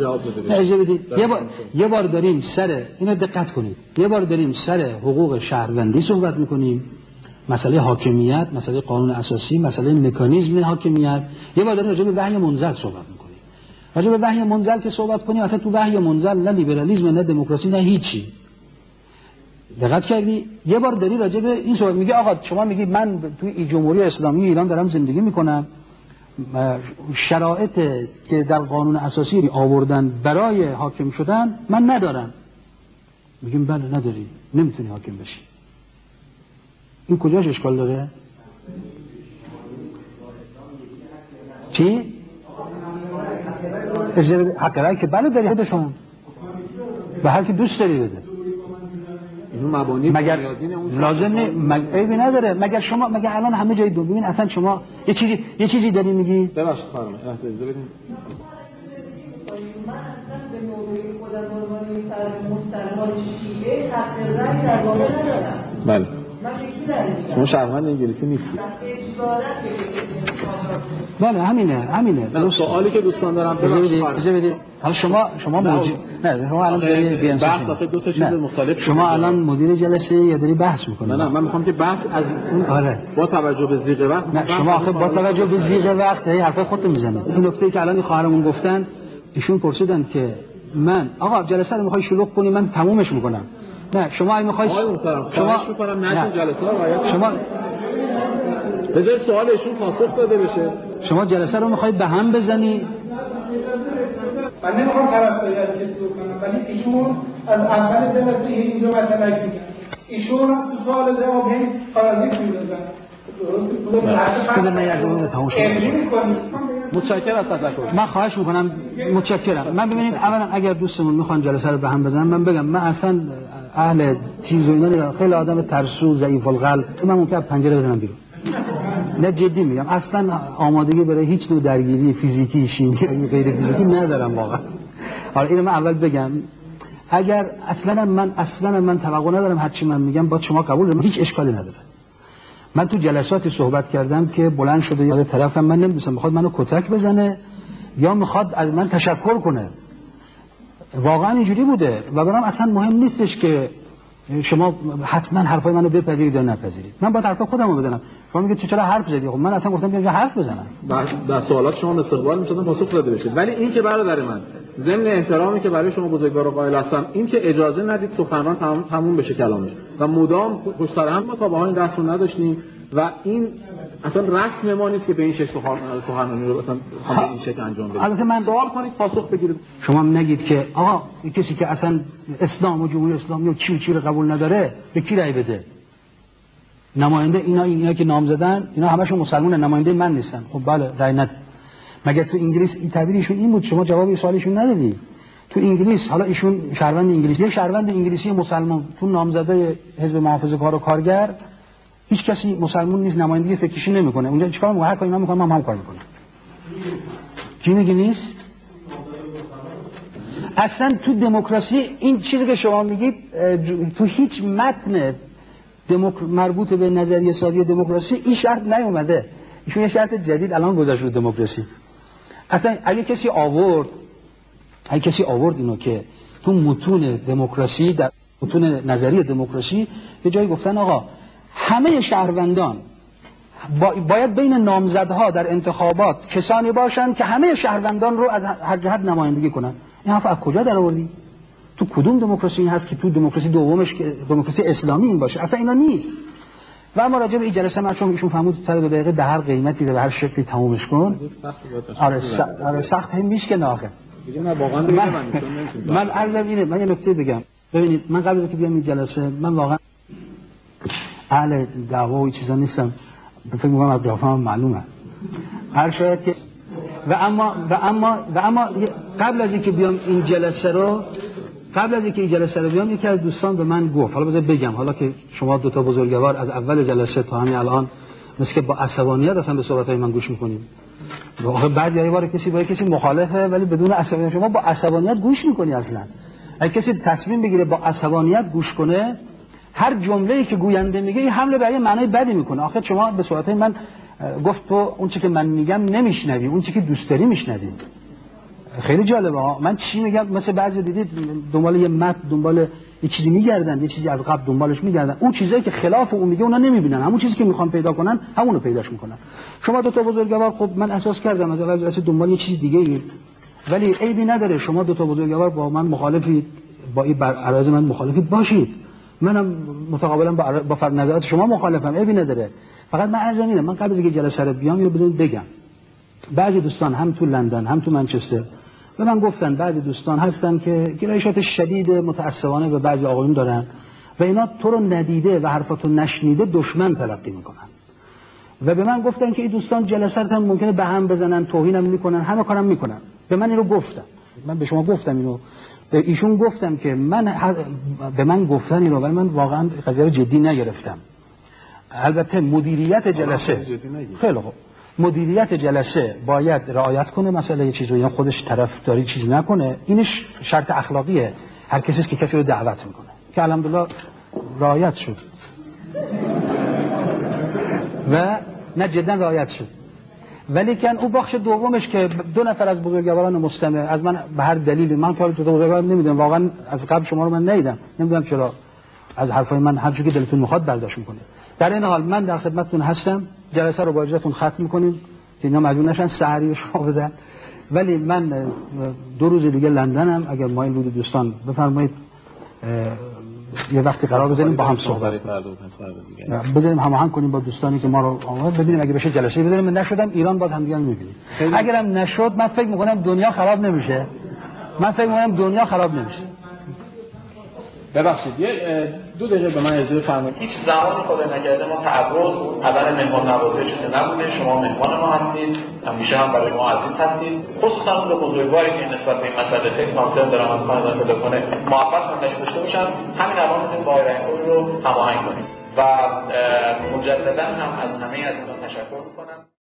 یه بار داریم سر اینو دقت کنید، یه بار داریم سر حقوق شهروندی صحبت میکنیم، مسئله حاکمیت، مسئله قانون اساسی، مسئله مکانیزم حاکمیت. یه بار داریم راجع به وحی منزل صحبت میکنیم. راجع به وحی منزل که صحبت کنیم اصلا تو وحی منزل نه لیبرالیسم نه دموکراسی نه هیچی. دقت کردی؟ یه بار داری راجع به این صحبت میگه آقا شما میگی من توی جمهوری اسلامی ایران دارم زندگی میکنم، شرایط که در قانون اساسی آوردن برای حاکم شدن من ندارم. میگیم بله نداری، نمیتونی حاکم بشی. این کجاش اشکال داره؟ چی؟ حق رأی که بله داری خودشون به هر کی دوست داری بده. مگر لازم عیبی نداره. مگر شما مگر الان همه جای دنیا ببین اصلا شما یه چیزی داری میگی ببخشید خانم اجازه بدین. من اصلا به موضوع خودم به مسلمان شیعه حق رأی در واقع ندارم. بله شما شهروند انگلیسی نیستی. بله همینه. سوالی که دوستان دارم بذار بدید. حالا شما موجود نه شما الان داری بحث آخه دو تا چیز مختلف. شما الان مدیر جلسه یا داری بحث میکنید؟ نه من میخوام که بحث از اون با توجه به زیغ وقت. نه شما آخه با توجه به زیغ وقت هی حرف خودتون میزنید. این نکته که الان خواهرمون گفتن، ایشون پرسیدن که من آقا جلسه رو میخوای شلوغ کنی من تمومش میکنم. نه شما اگه میخوای شما میکنم نه جلسه رو شما بذار سوالشون پاسخ داده بشه. شما جلسه رو میخوای به هم بزنی من نمیخوام طرفداری از کسی بکنم، ولی ایشون از اول دلت اینجا مطلق میگن، ایشون هم تو سوال جواب هم پارازیت میدازن. متشکرم. من خواهش میکنم، متشکرم. من ببینید اولا اگر دوستمون میخوان جلسه رو به هم بزنن، من بگم من اصلا اهل چیز و اینا نیستم، خیلی آدم ترسو ضعیف القلب، من ممکنه پنجره بزنم بیرون. نه جدی میگم، اصلا آمادگی برای هیچ نوع درگیری فیزیکی شیمیایی غیر فیزیکی ندارم واقعا. حالا اینو من اول بگم، اگر اصلا من توقع ندارم هرچی من میگم با شما قبول دارم، هیچ اشکالی نداره. من تو جلساتی صحبت کردم که بلند شده یاد طرفم، من نمیدونم میخواد منو کتک بزنه یا میخواد از من تشکر کنه. واقعا اینجوری بوده و برام اصلا مهم نیستش که شما حتما حرفای منو بپذیرید یا نپذیرید. من با حرفا خودمو بزنم. شما میگید چرا حرف زدی؟ خب من اصلا گفتم بیام حرف بزنم. در سوالات شما استقبال می‌شدم، پاسخ داده بشه. ولی این که برادر من ضمن احترامی که برای شما بزرگوار قائل هستم، این که اجازه ندید سخنران تموم بشه کلامش و مدام پشت سر هم ما تا به این رسم رو نداشتیم و این اصلا رسم ما نیست که به این شکل سخنرانی رو مثلا به این شکل انجام بدیم. البته من سوال کنید پاسخ بگیرید. شما نگید که آقا کسی که اصلا اسلام و جمهوری اسلامی و چی رو قبول نداره به کی رأی بده؟ نماینده اینا که نام زدن اینا همشون مسلمانن، نماینده من نیستن. خب بله رأی نده. مگر تو انگلیس این تعبیرشون این بود؟ شما جواب سوالشون ندادی. تو انگلیس حالا ایشون شهروند انگلیسی، یه شهروند انگلیسی مسلمان تو نامزده حزب محافظه‌کار و کارگر هیچ کسی مسلمان نیست، نمایندگی فکریشی نمیکنه. اونجا چیکار میکنه؟ هر کاری من میکنم هم کار میکنه. کی میگه نیست؟ اصلا تو دموکراسی این چیزی که شما میگید تو هیچ متن مربوط به نظریه سازی دموکراسی این شرط نیومده. ایشون یه شرط جدید الان گذاشت رو دموکراسی. اصلا اگه کسی آورد اینو که تو متون دموکراسی، در متون نظریه دموکراسی یه جایی گفتن آقا همه شهروندان باید بین نامزدها در انتخابات کسانی باشن که همه شهروندان رو از هر جهت نمایندگی کنن. این حرف از کجا در آوردی؟ تو کدوم دموکراسی این هست که تو دموکراسی دومش که دموکراسی اسلامی این باشه؟ اصلا اینا نیست. و اما راجع به این جلسه من چون ایشون فهمود سر 2 دقیقه به هر قیمتی به هر شکلی تمومش کن. آره سخت هم میشه که ناخه. من عرضم اینه، من یه نکته بگم. ببینید من قبل از اینکه بیام این جلسه من واقعا اهل دعوا و چیزا نیستم. فکر می‌کنم از قیافه‌ام معلومه. هر شاید که و اما قبل از اینکه بیام این جلسه رو بیام یکی از دوستان به من گفت، حالا بذار بگم، حالا که شما 2 تا بزرگوار از اول جلسه تا همین الان مثل که با عصبانیت اصلا به صحبت‌های من گوش می‌کنید. واقعا بعضی بار کسی مخالفه ولی بدون عصبانیت، شما با عصبانیت گوش می‌کنی اصلا. اگه کسی تصمیم بگیره با عصبانیت گوش کنه، هر جمله‌ای که گوینده میگه این حمله به یه معنای بدی میکنه. آخه شما به صحبت‌های من گفت تو اون چیزی که من میگم نمیشنوی، اون چیزی که دوست داری میشنوی. خیلی جالبه ها. من چی میگم؟ مثلا بعضی دیدید دنبال یه متن، دنبال یه چیزی میگردن، یه چیزی از قبل دنبالش میگردن، اون چیزایی که خلاف اون میگه اونا نمیبینن، همون چیزی که میخوان پیدا کنن همونو پیداش میکنن. شما 2 تا بزرگوار، خب من احساس کردم از اول جلسه دنبال یه چیز دیگه اید، ولی عیبی نداره شما 2 تا بزرگوار با من مخالفید، با این عرض من مخالفید باشید، منم متقابلا با نظرات شما مخالفم، عیبی نداره. فقط من عرضم اینه، من قبل از اینکه جلسه رو بیام اینو بگم، بعضی دوستان هم تو لندن هم تو منچستر به من گفتن، بعضی دوستان هستن که گرایشات شدید متعصبانه به بعضی آقایون دارن و اینا تو رو ندیده و حرفاتو نشنیده دشمن تلقی میکنن و به من گفتن که این دوستان جلسه هم ممکنه به هم بزنن، توهینم میکنن، همه کارم میکنن. به من اینو گفتن، من به شما گفتم اینو، به ایشون گفتم که به من گفتن اینو ولی من واقعا قضیه رو جدی نگرفتم. البته مدیریت جلسه خیلی خوب، مدیریت جلسه باید رعایت کنه مسئله یه چیزی، یعنی خودش طرفداری چیزی نکنه، اینش شرط اخلاقیه هر کسی که کسی رو دعوت میکنه که الحمدلله رعایت شد و نه جدا رعایت شد. ولی کن اون بخش دومش که 2 نفر از بزرگواران مستمع از من به هر دلیلی، من کار 2 تا بزرگوار نمیدونم، واقعا از قبل شما رو من ندیدم، نمیدونم چرا از حرفای من هر چیزی که دلتون میخواد برداشت میکنید. در این حال من در خدمتتون هستم، جلسه رو با اجازهتون ختم میکنیم که اینا مجبور نشن سحری شما بدن. ولی من 2 روز دیگه لندنم، اگر مایل بود دوستان بفرمایید یه وقتی قرار بزنیم با هم صحبت بزنیم، هماهنگ کنیم با دوستانی که ما رو آمد، ببینیم اگه بشه جلسه بزنیم. من نشدم ایران باز هم دیگه میبینیم، اگرم نشد من فکر میکنم دنیا خراب نمیشه. من فکر می‌کنم دنیا خراب نمیشه. ببخشید یه 2 دقیقه به من اجازه بفرمایید. هیچ زمانی خدای نکرده ما تعرض عدم مهمان نوازی چیزی نبوده. شما مهمان ما هستید، همیشه هم برای ما عزیز هستید، خصوصا اون بزرگواری که نسبت به این مسئله خیلی کانسرن دارن کانال پیدا کنه محبت منتشر داشته باشن. همین الان میتونید با رنگ‌های رو هماهنگ کنیم و مجددا هم از همه عزیزان تشکر می‌کنم.